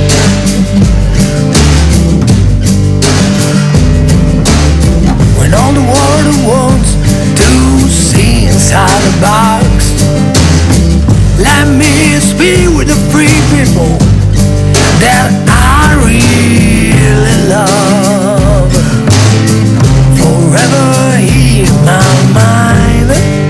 When all the world wants to see inside the box, let me speak with the free people that I really love, forever in my mind.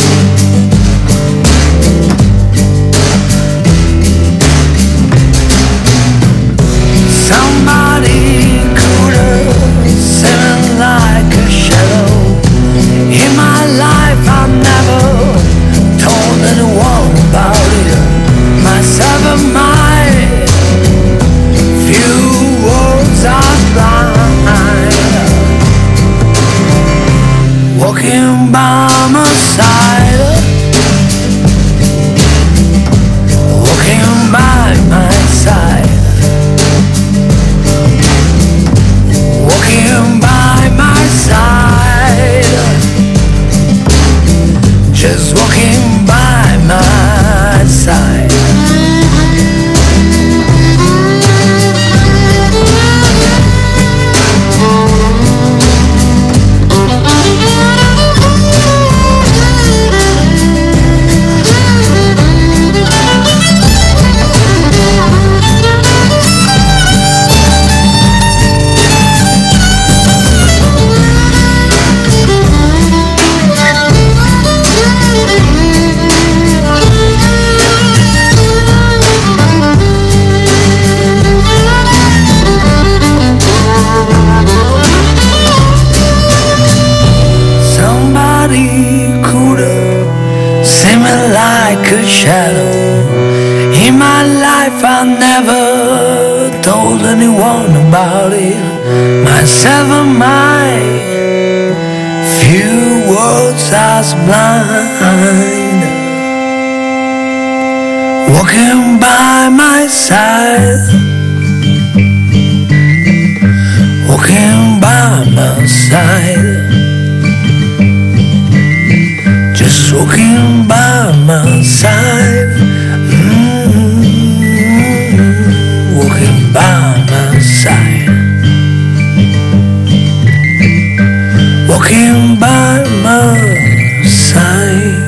Somebody could have seemed like a shadow in my life. I never told anyone about it, myself and my few words are blind. Walking by my side, walking by my side, walking by my side, just walking by my side. Like a shadow in my life, I never told anyone about it, myself and my few words I was blind. Walking by my side, walking by my side, just walking by my side, mm-hmm. Walking by my side, walking by my side.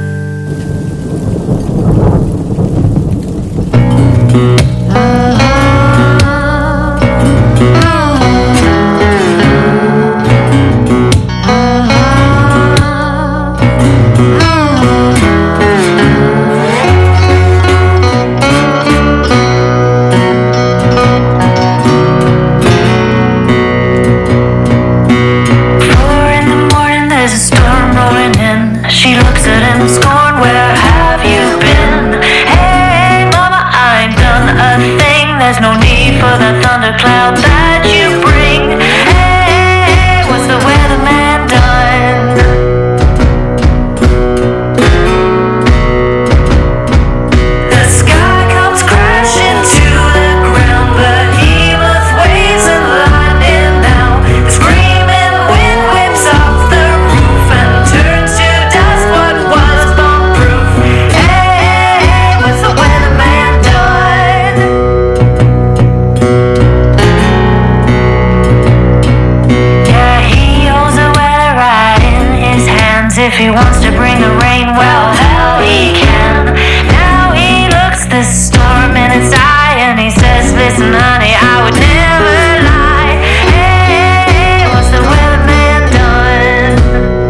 If he wants to bring the rain, well, hell, he can. Now he looks the storm in its eye and he says, listen, honey, I would never lie. Hey, what's the weatherman done?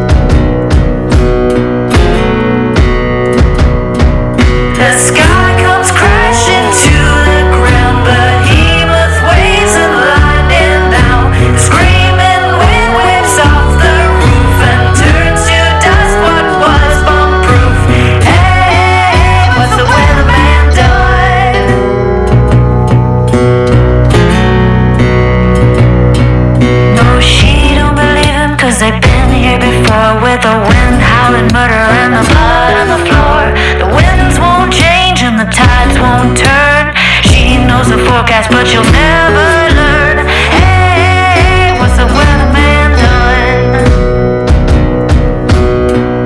The sky comes crashing to the ground, behemoth waves and lightning now. The screaming wind whips off the roof and turns to dust what was bomb-proof. Hey, what's the weatherman done? No, she don't believe him, cause they've been here before, with the wind howling murder and the blood on the floor. The winds won't change and the tides won't turn. She knows the forecast, but she'll never learn. Hey, what's the weatherman done?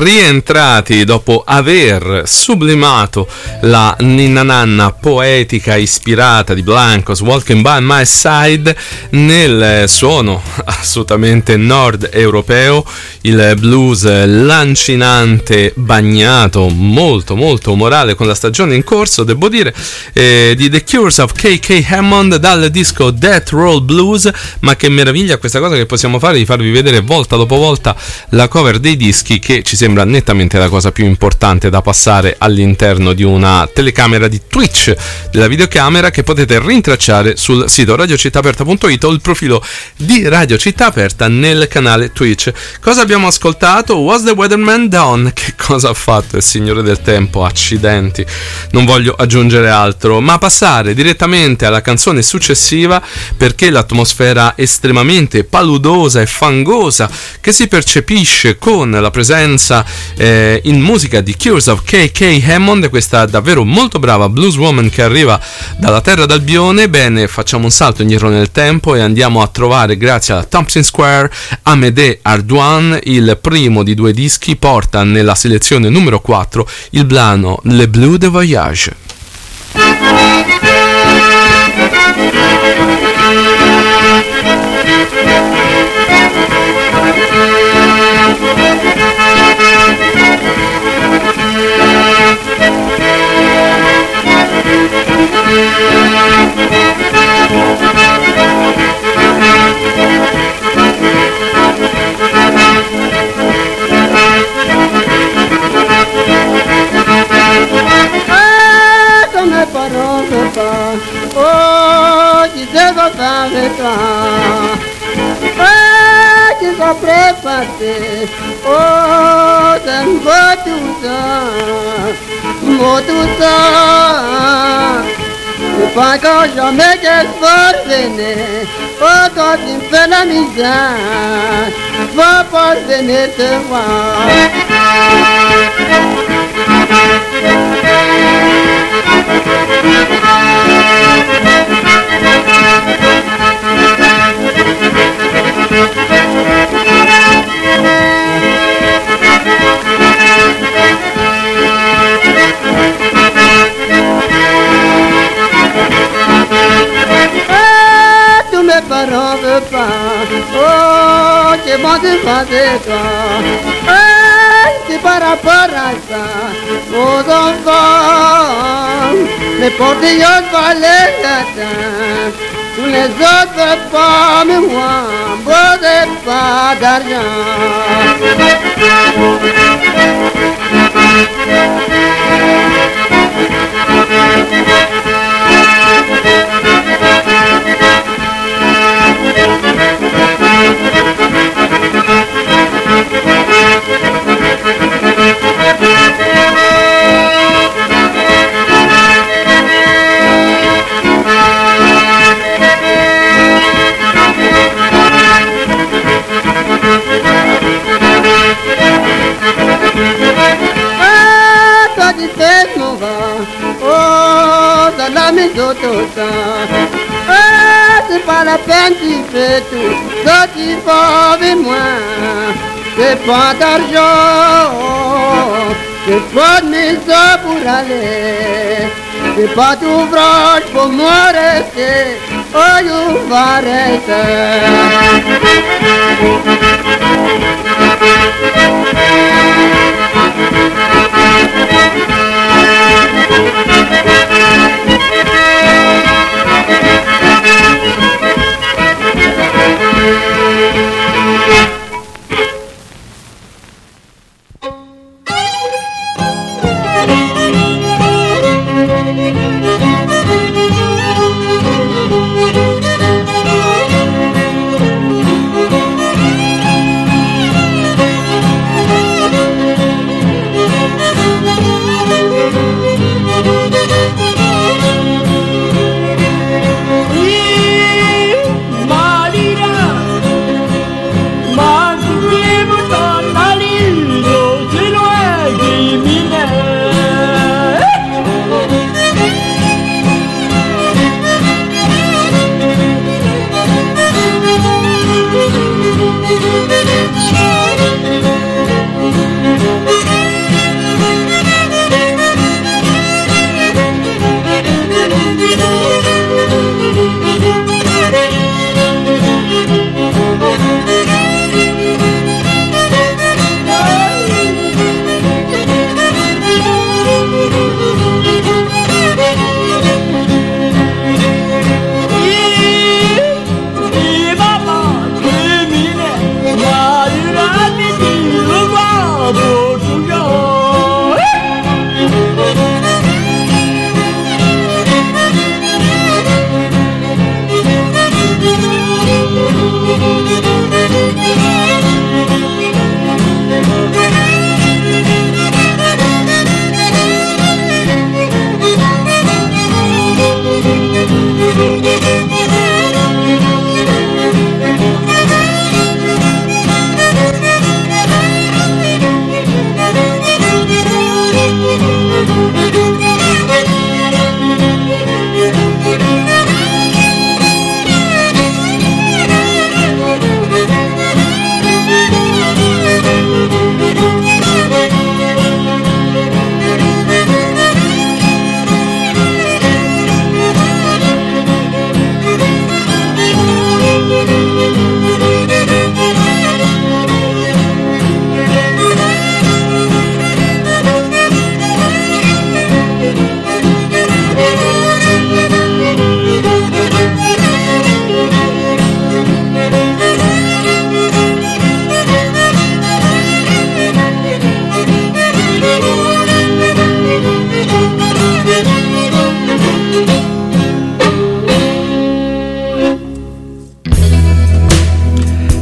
rientrati dopo aver sublimato la ninna nanna poetica ispirata di Blancos, Walking by My Side, nel suono assolutamente nord europeo, il blues lancinante, bagnato, molto molto umorale con la stagione in corso, devo dire, eh, di The Cures of K K Hammond dal disco Death Roll Blues. Ma che meraviglia questa cosa che possiamo fare di farvi vedere volta dopo volta la cover dei dischi, che ci sembra nettamente la cosa più importante da passare all'interno di una telecamera di Twitch, della videocamera che potete rintracciare sul sito radio città aperta punto it o il profilo di Radio Città Aperta nel canale Twitch. Cosa abbiamo ascoltato? Was the Weatherman Down? Che cosa ha fatto il Signore del Tempo? Accidenti, non voglio aggiungere altro, ma passare direttamente alla canzone successiva, perché l'atmosfera estremamente paludosa e fangosa che si percepisce con la presenza eh, in musica di Cures of K K Hammond, questa davvero molto brava blueswoman che arriva dalla terra d'Albione. Bene, facciamo un salto indietro nel tempo e andiamo a trovare, grazie a Thompson Square, Amédée Ardouin. Il primo di due dischi porta nella selezione numero quattro il brano Le Bleu de Voyage. Oh, tu devo fare toi. Oh, tu sono préparé. Oh, c'est un beau tout ça, beau tout ça. C'est pas quand jamais qu'elle va revenir. Oh, quand tu me fais la misère, va pas venir te voir. Ah, tous mes parents veulent pas. Oh, que bon de faire toi. Ah, c'est par rapport à ça. Aux enfants, les portillons valaient la tête. Tous les autres veulent pas, mais moi, moi j'ai pas d'argent. Ah, toi tu fais mon vent, oh, dans la maison tout ça. Ah, c'est pas la peine, tu fais tout, toi tu vas avec moi. C'est pas d'argent, oh, c'est pas de maison pour aller. C'est pas d'ouvrage pour moi rester, oh, you vas rester.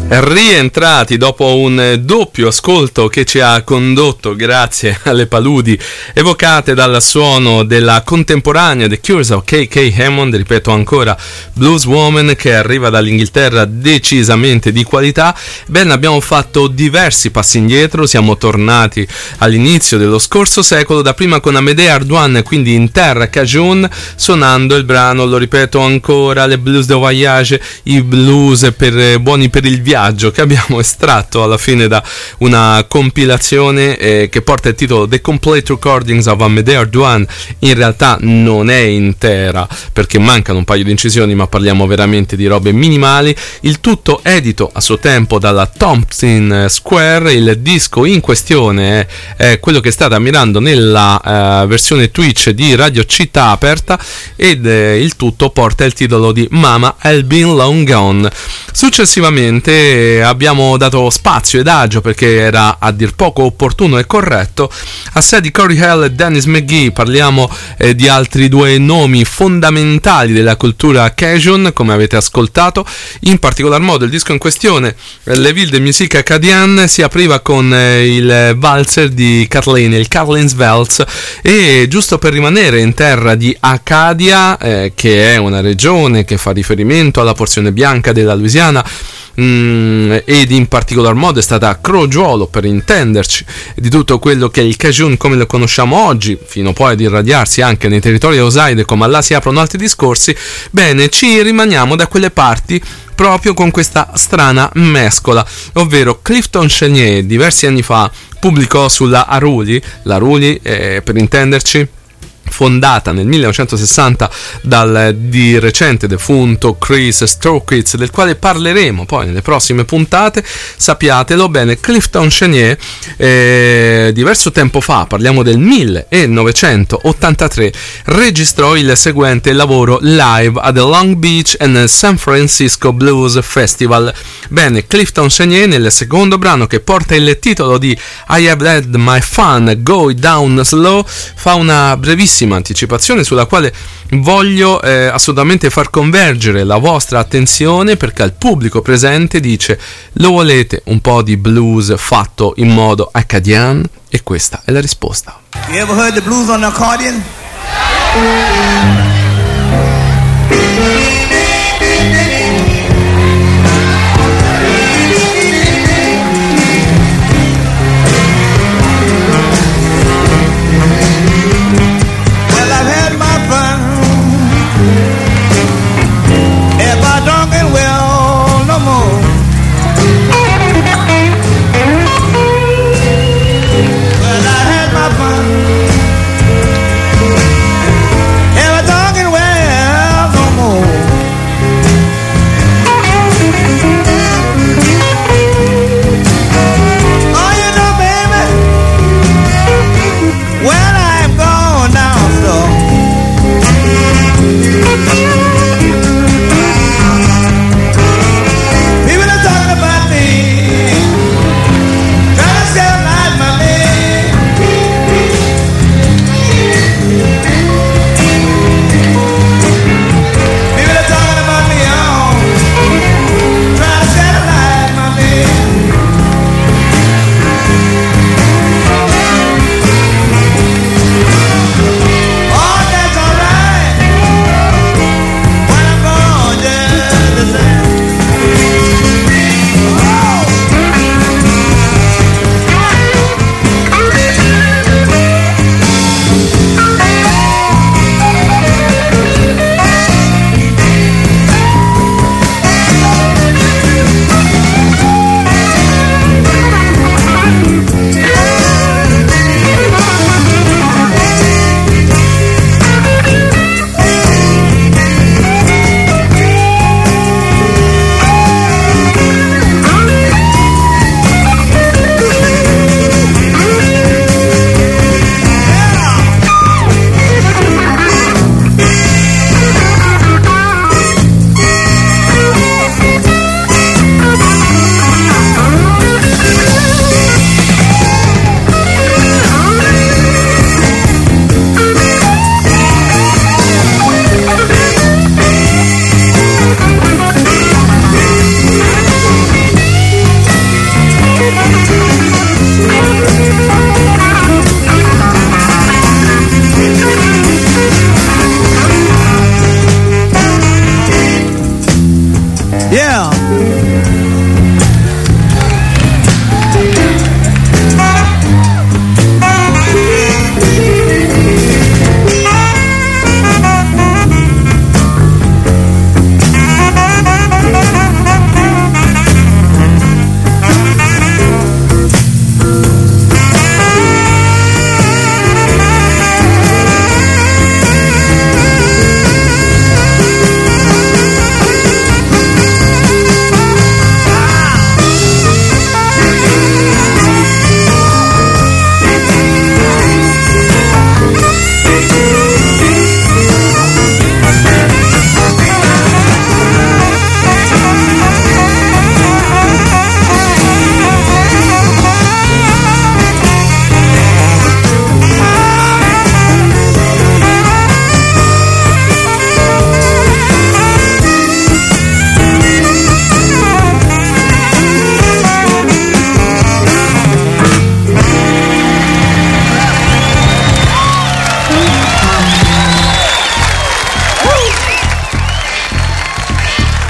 Rientrati dopo un doppio ascolto che ci ha condotto grazie alle paludi evocate dal suono della contemporanea The Cures of K K Hammond, ripeto ancora, Blues Woman, che arriva dall'Inghilterra decisamente di qualità. Bene, abbiamo fatto diversi passi indietro, siamo tornati all'inizio dello scorso secolo, dapprima con Amedée Ardoin, quindi in terra Cajun, suonando il brano, lo ripeto ancora, le blues de voyage, i blues per, buoni per il viaggio, che abbiamo estratto alla fine da una compilazione eh, che porta il titolo The Complete Recordings of Amedée Ardoin. In realtà non è intera perché mancano un paio di incisioni, ma parliamo veramente di robe minimali. Il tutto edito a suo tempo dalla Tompkins Square. Il disco in questione è, è quello che state ammirando nella uh, versione Twitch di Radio Città Aperta, ed eh, il tutto porta il titolo di Mama I'll Been Long Gone. Successivamente abbiamo dato spazio ed agio, perché era a dir poco opportuno e corretto, a Sadie Corey Hell e Dennis McGee. Parliamo eh, di altri due nomi fondamentali della cultura Cajun, come avete ascoltato. In particolar modo il disco in questione, Le Ville de Musique Acadienne, si apriva con eh, il valzer di Kathleen, il Kathleen's Waltz, e giusto per rimanere in terra di Acadia, eh, che è una regione che fa riferimento alla porzione bianca della Louisiana, Mm, ed in particolar modo è stata crogiuolo, per intenderci, di tutto quello che è il Cajun come lo conosciamo oggi, fino poi ad irradiarsi anche nei territori Osaide, come là si aprono altri discorsi. Bene, ci rimaniamo da quelle parti proprio con questa strana mescola, ovvero Clifton Chenier diversi anni fa pubblicò sulla Aruli, la Aruli eh, per intenderci fondata nel millenovecentosessanta dal di recente defunto Chris Stroukitz, del quale parleremo poi nelle prossime puntate, sappiatelo bene. Clifton Chenier eh, diverso tempo fa, parliamo del millenovecentottantatré, registrò il seguente lavoro live a The Long Beach and San Francisco Blues Festival. Bene, Clifton Chenier nel secondo brano, che porta il titolo di I Have Had My Fun Go Down Slow, fa una brevissima anticipazione sulla quale voglio eh, assolutamente far convergere la vostra attenzione, perché al pubblico presente dice: lo volete un po' di blues fatto in modo acadian? E questa è la risposta. You ever heard the blues on the accordion?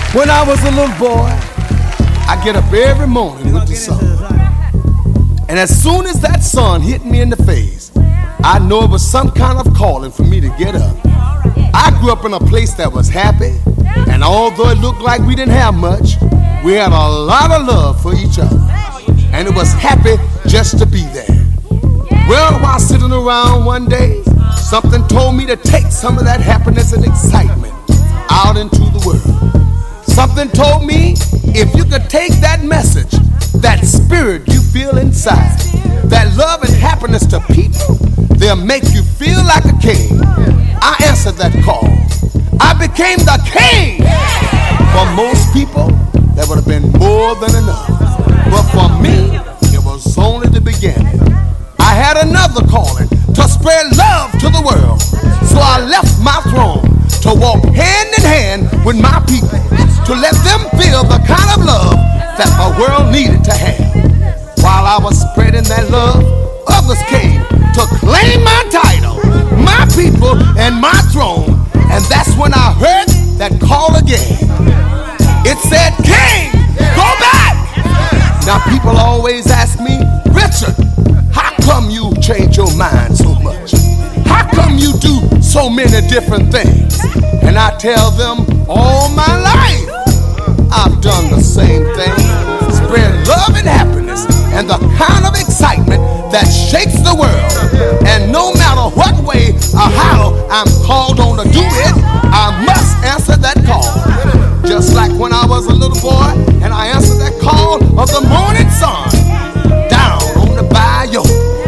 When I was a little boy, I get up every morning with the sun. And as soon as that sun hit me in the face, I know it was some kind of calling for me to get up. I grew up in a place that was happy, and although it looked like we didn't have much, we had a lot of love for each other. And it was happy just to be there. Well, while sitting around one day, something told me to take some of that happiness and excitement out into the world. Something told me if you could take that message, that spirit you feel inside, that love and happiness to people, they'll make you feel like a king. I answered that call. I became the king. For most people, that would have been more than enough. But for me, it was only the beginning. I had another calling to spread love to the world. So I left my throne to walk hand in hand with my people, to let them feel the kind of love that the world needed to have. While I was spreading that love, others came to claim my title, my people, and my throne. And that's when I heard that call again. It said, King, go back! Now people always ask me, Richard, how come you change your mind so much? How come you do so many different things? And I tell them, all my life, I've done the same thing. Spread love and happiness and the kind of excitement that shakes the world. And no matter what way or how I'm called on to do it, I must answer that call. Just like when I was a little boy and I answered that call of the morning sun down on the bayou.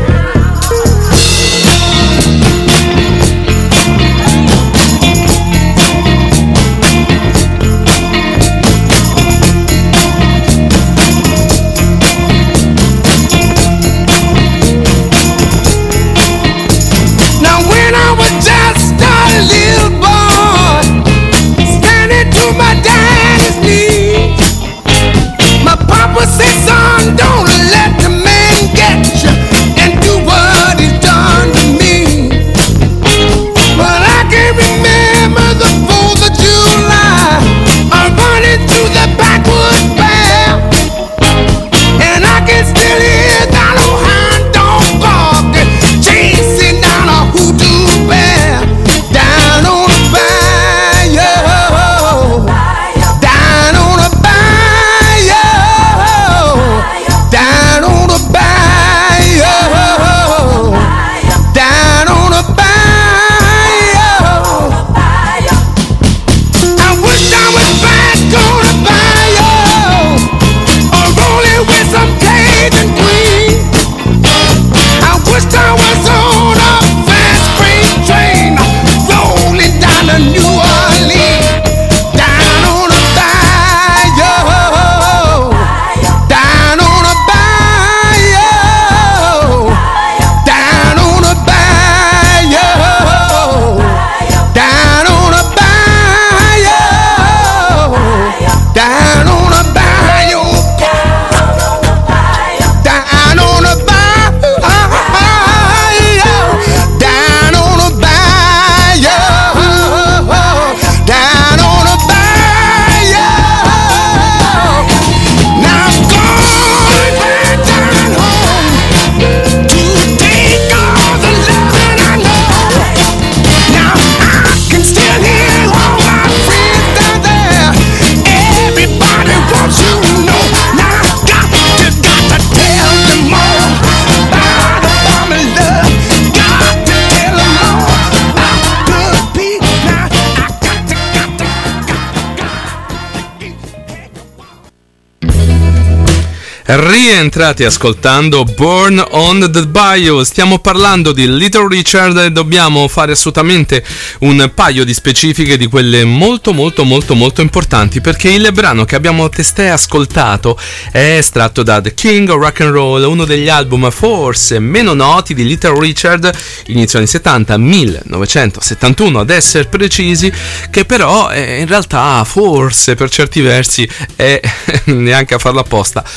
Rientrati ascoltando Born on the Bayou. Stiamo parlando di Little Richard e dobbiamo fare assolutamente un paio di specifiche di quelle molto molto molto molto importanti, perché il brano che abbiamo testé ascoltato è estratto da The King of Rock and Roll, uno degli album forse meno noti di Little Richard, inizio anni settanta, millenovecentosettantuno ad essere precisi, che però è in realtà forse per certi versi è neanche a farlo apposta un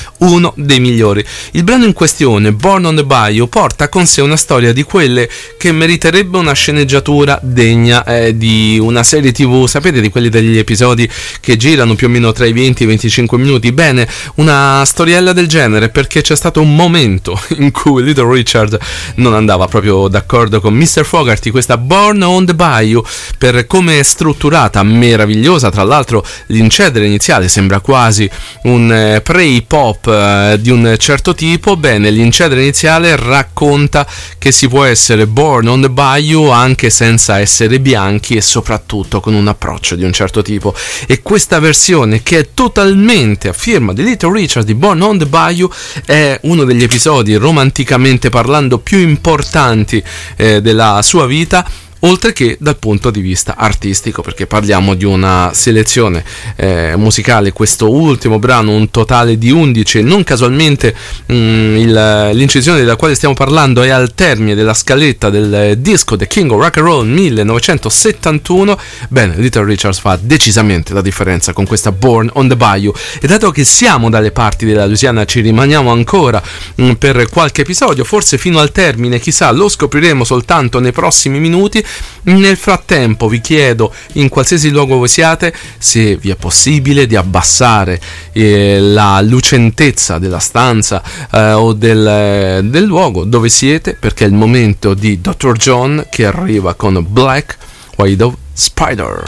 uno dei migliori. Il brano in questione, Born on the Bayou, porta con sé una storia di quelle che meriterebbe una sceneggiatura degna eh, di una serie tv, sapete, di quelli degli episodi che girano più o meno tra i venti e i venticinque minuti. Bene, una storiella del genere, perché c'è stato un momento in cui Little Richard non andava proprio d'accordo con mister Fogerty. Questa Born on the Bayou, per come è strutturata, meravigliosa, tra l'altro l'incedere iniziale sembra quasi un eh, pre-hip hop eh, di un certo tipo. Bene, l'incedere iniziale racconta che si può essere born on the bayou anche senza essere bianchi e soprattutto con un approccio di un certo tipo, e questa versione, che è totalmente a firma di Little Richard di Born on the Bayou, è uno degli episodi romanticamente parlando più importanti eh, della sua vita, oltre che dal punto di vista artistico, perché parliamo di una selezione eh, musicale, questo ultimo brano, un totale di undici. Non casualmente mh, il, l'incisione della quale stiamo parlando è al termine della scaletta del disco The King of Rock and Roll millenovecentosettantuno. Bene, Little Richard fa decisamente la differenza con questa Born on the Bayou, e dato che siamo dalle parti della Louisiana ci rimaniamo ancora mh, per qualche episodio, forse fino al termine, chissà, lo scopriremo soltanto nei prossimi minuti. Nel frattempo vi chiedo, in qualsiasi luogo voi siate, se vi è possibile di abbassare eh, la lucentezza della stanza eh, o del, del luogo dove siete, perché è il momento di doctor John, che arriva con Black Widow Spider.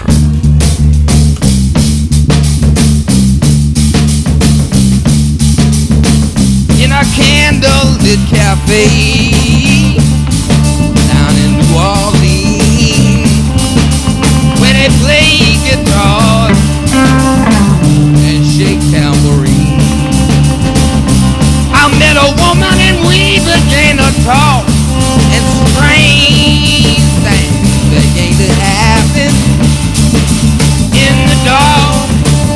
In a candlelit cafe down in New Orleans, where they play guitar and shake tambourine, I met a woman and we began to talk, and strange things began to happen in the dark.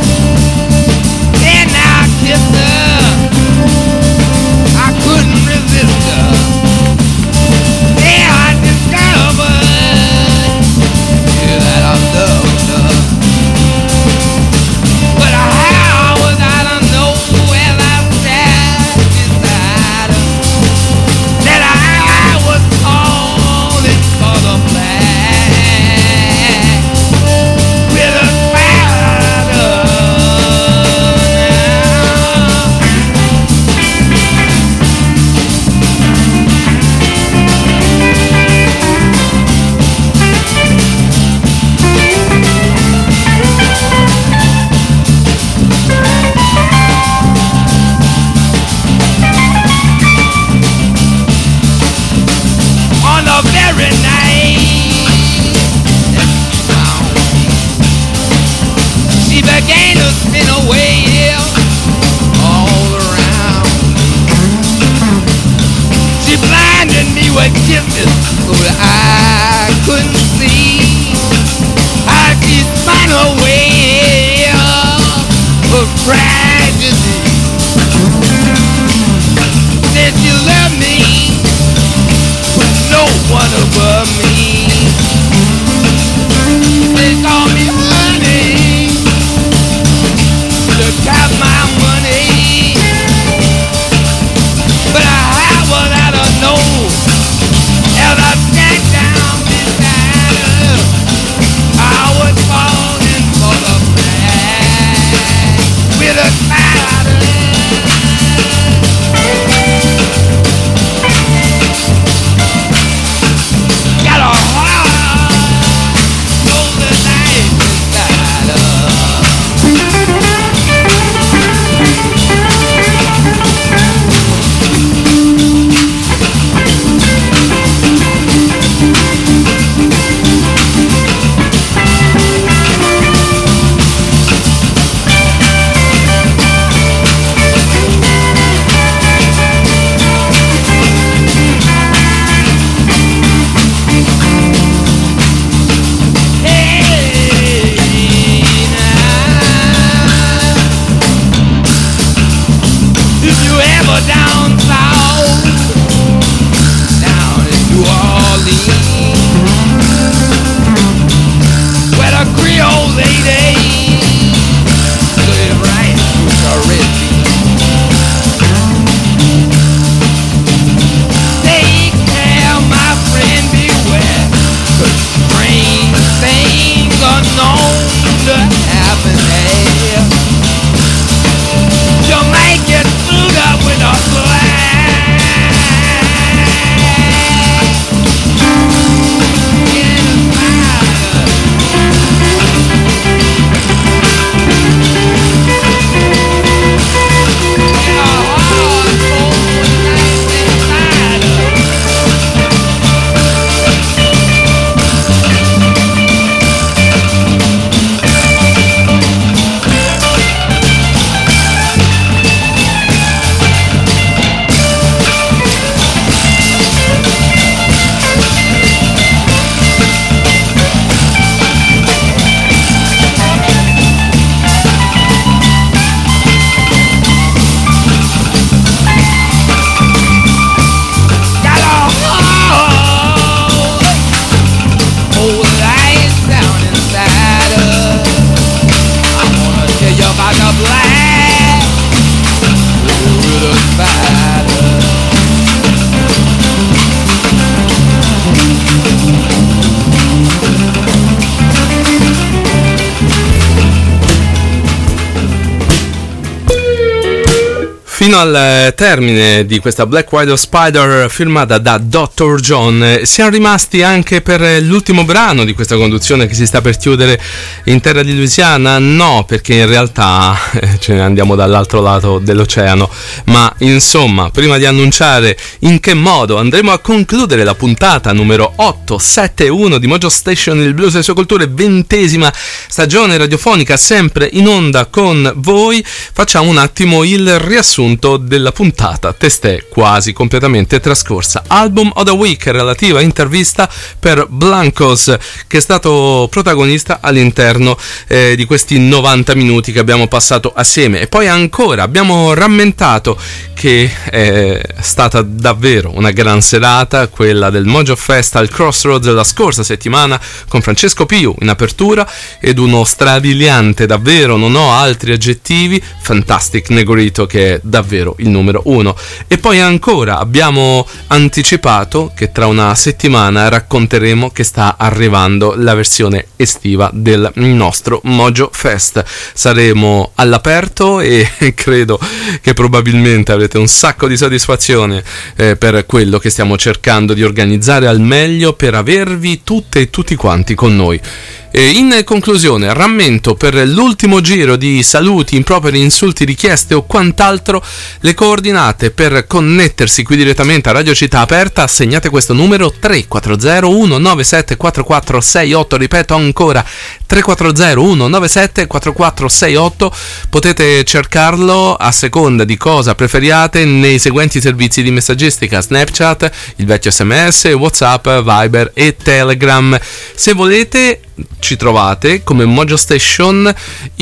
And I kissed her, I couldn't resist her. Yeah, I discovered, yeah, that I loved her. But how was I to know as I sat beside her that I was falling for the black with a spider? On the very night that she found me, she began to spin away all around. She blinded me with kisses so that I couldn't see how she spun away of tragedy. Said she loved me, no one above me. They call me honey to count my money, but how was I to know as I sat down beside her I was falling for the black with a spider? Got a heart so the night inside her. Fino al termine di questa Black Widow Spider firmata da doctor John siamo rimasti anche per l'ultimo brano di questa conduzione che si sta per chiudere in terra di Louisiana. No, perché in realtà eh, ce ne andiamo dall'altro lato dell'oceano, ma insomma, prima di annunciare in che modo andremo a concludere la puntata numero ottocentosettantuno di Mojo Station, il blues e le sue culture, ventesima stagione radiofonica, sempre in onda con voi, facciamo un attimo il riassunto della puntata testè quasi completamente trascorsa. Album of the Week, relativa intervista per Blancos, che è stato protagonista all'interno eh, di questi novanta minuti che abbiamo passato assieme. E poi ancora abbiamo rammentato che è stata davvero una gran serata quella del Mojo Fest al Crossroads la scorsa settimana, con Francesco Piu in apertura ed uno strabiliante, davvero non ho altri aggettivi, Fantastic Negrito, che è davvero il numero uno. E poi ancora abbiamo anticipato che tra una settimana racconteremo che sta arrivando la versione estiva del nostro Mojo Fest. Saremo all'aperto e credo che probabilmente avrete un sacco di soddisfazione eh, per quello che stiamo cercando di organizzare al meglio per avervi tutte e tutti quanti con noi. E in conclusione, rammento per l'ultimo giro di saluti, improperi, insulti, richieste o quant'altro le coordinate per connettersi qui direttamente a Radio Città Aperta. Segnate questo numero: tre quattro zero uno nove sette quattro quattro sei otto, ripeto ancora tre quattro zero uno nove sette quattro quattro sei otto. Potete cercarlo a seconda di cosa preferiate nei seguenti servizi di messaggistica: Snapchat, il vecchio sms, WhatsApp, Viber e Telegram. Se volete ci trovate come Mojo Station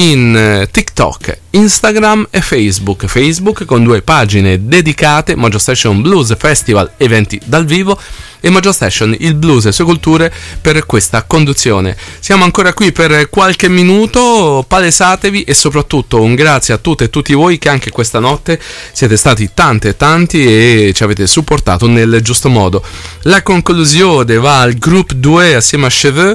in TikTok, Instagram e Facebook. Facebook con due pagine dedicate: Mojo Station Blues Festival, eventi dal vivo, e Mojo Station, il blues e sue culture, per questa conduzione. Siamo ancora qui per qualche minuto, palesatevi, e soprattutto un grazie a tutte e tutti voi che anche questa notte siete stati tanti e tanti e ci avete supportato nel giusto modo. La conclusione va al Group due assieme a Cheveux,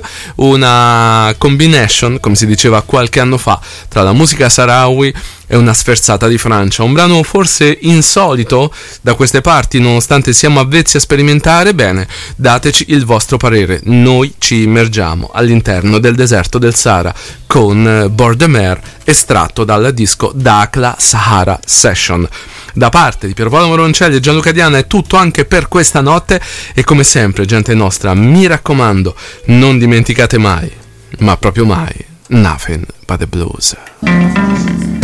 una combination, come si diceva qualche anno fa, tra la musica saharawi e una sferzata di Francia. Un brano forse insolito da queste parti, nonostante siamo avvezzi a sperimentare. Bene, dateci il vostro parere. Noi ci immergiamo all'interno del deserto del Sahara con Bord de Mer, estratto dal disco Dakhla Sahara Session. Da parte di Pierpaolo Moroncelli e Gianluca Diana è tutto anche per questa notte, e come sempre, gente nostra, mi raccomando, non dimenticate mai, ma proprio mai, nothing but the blues.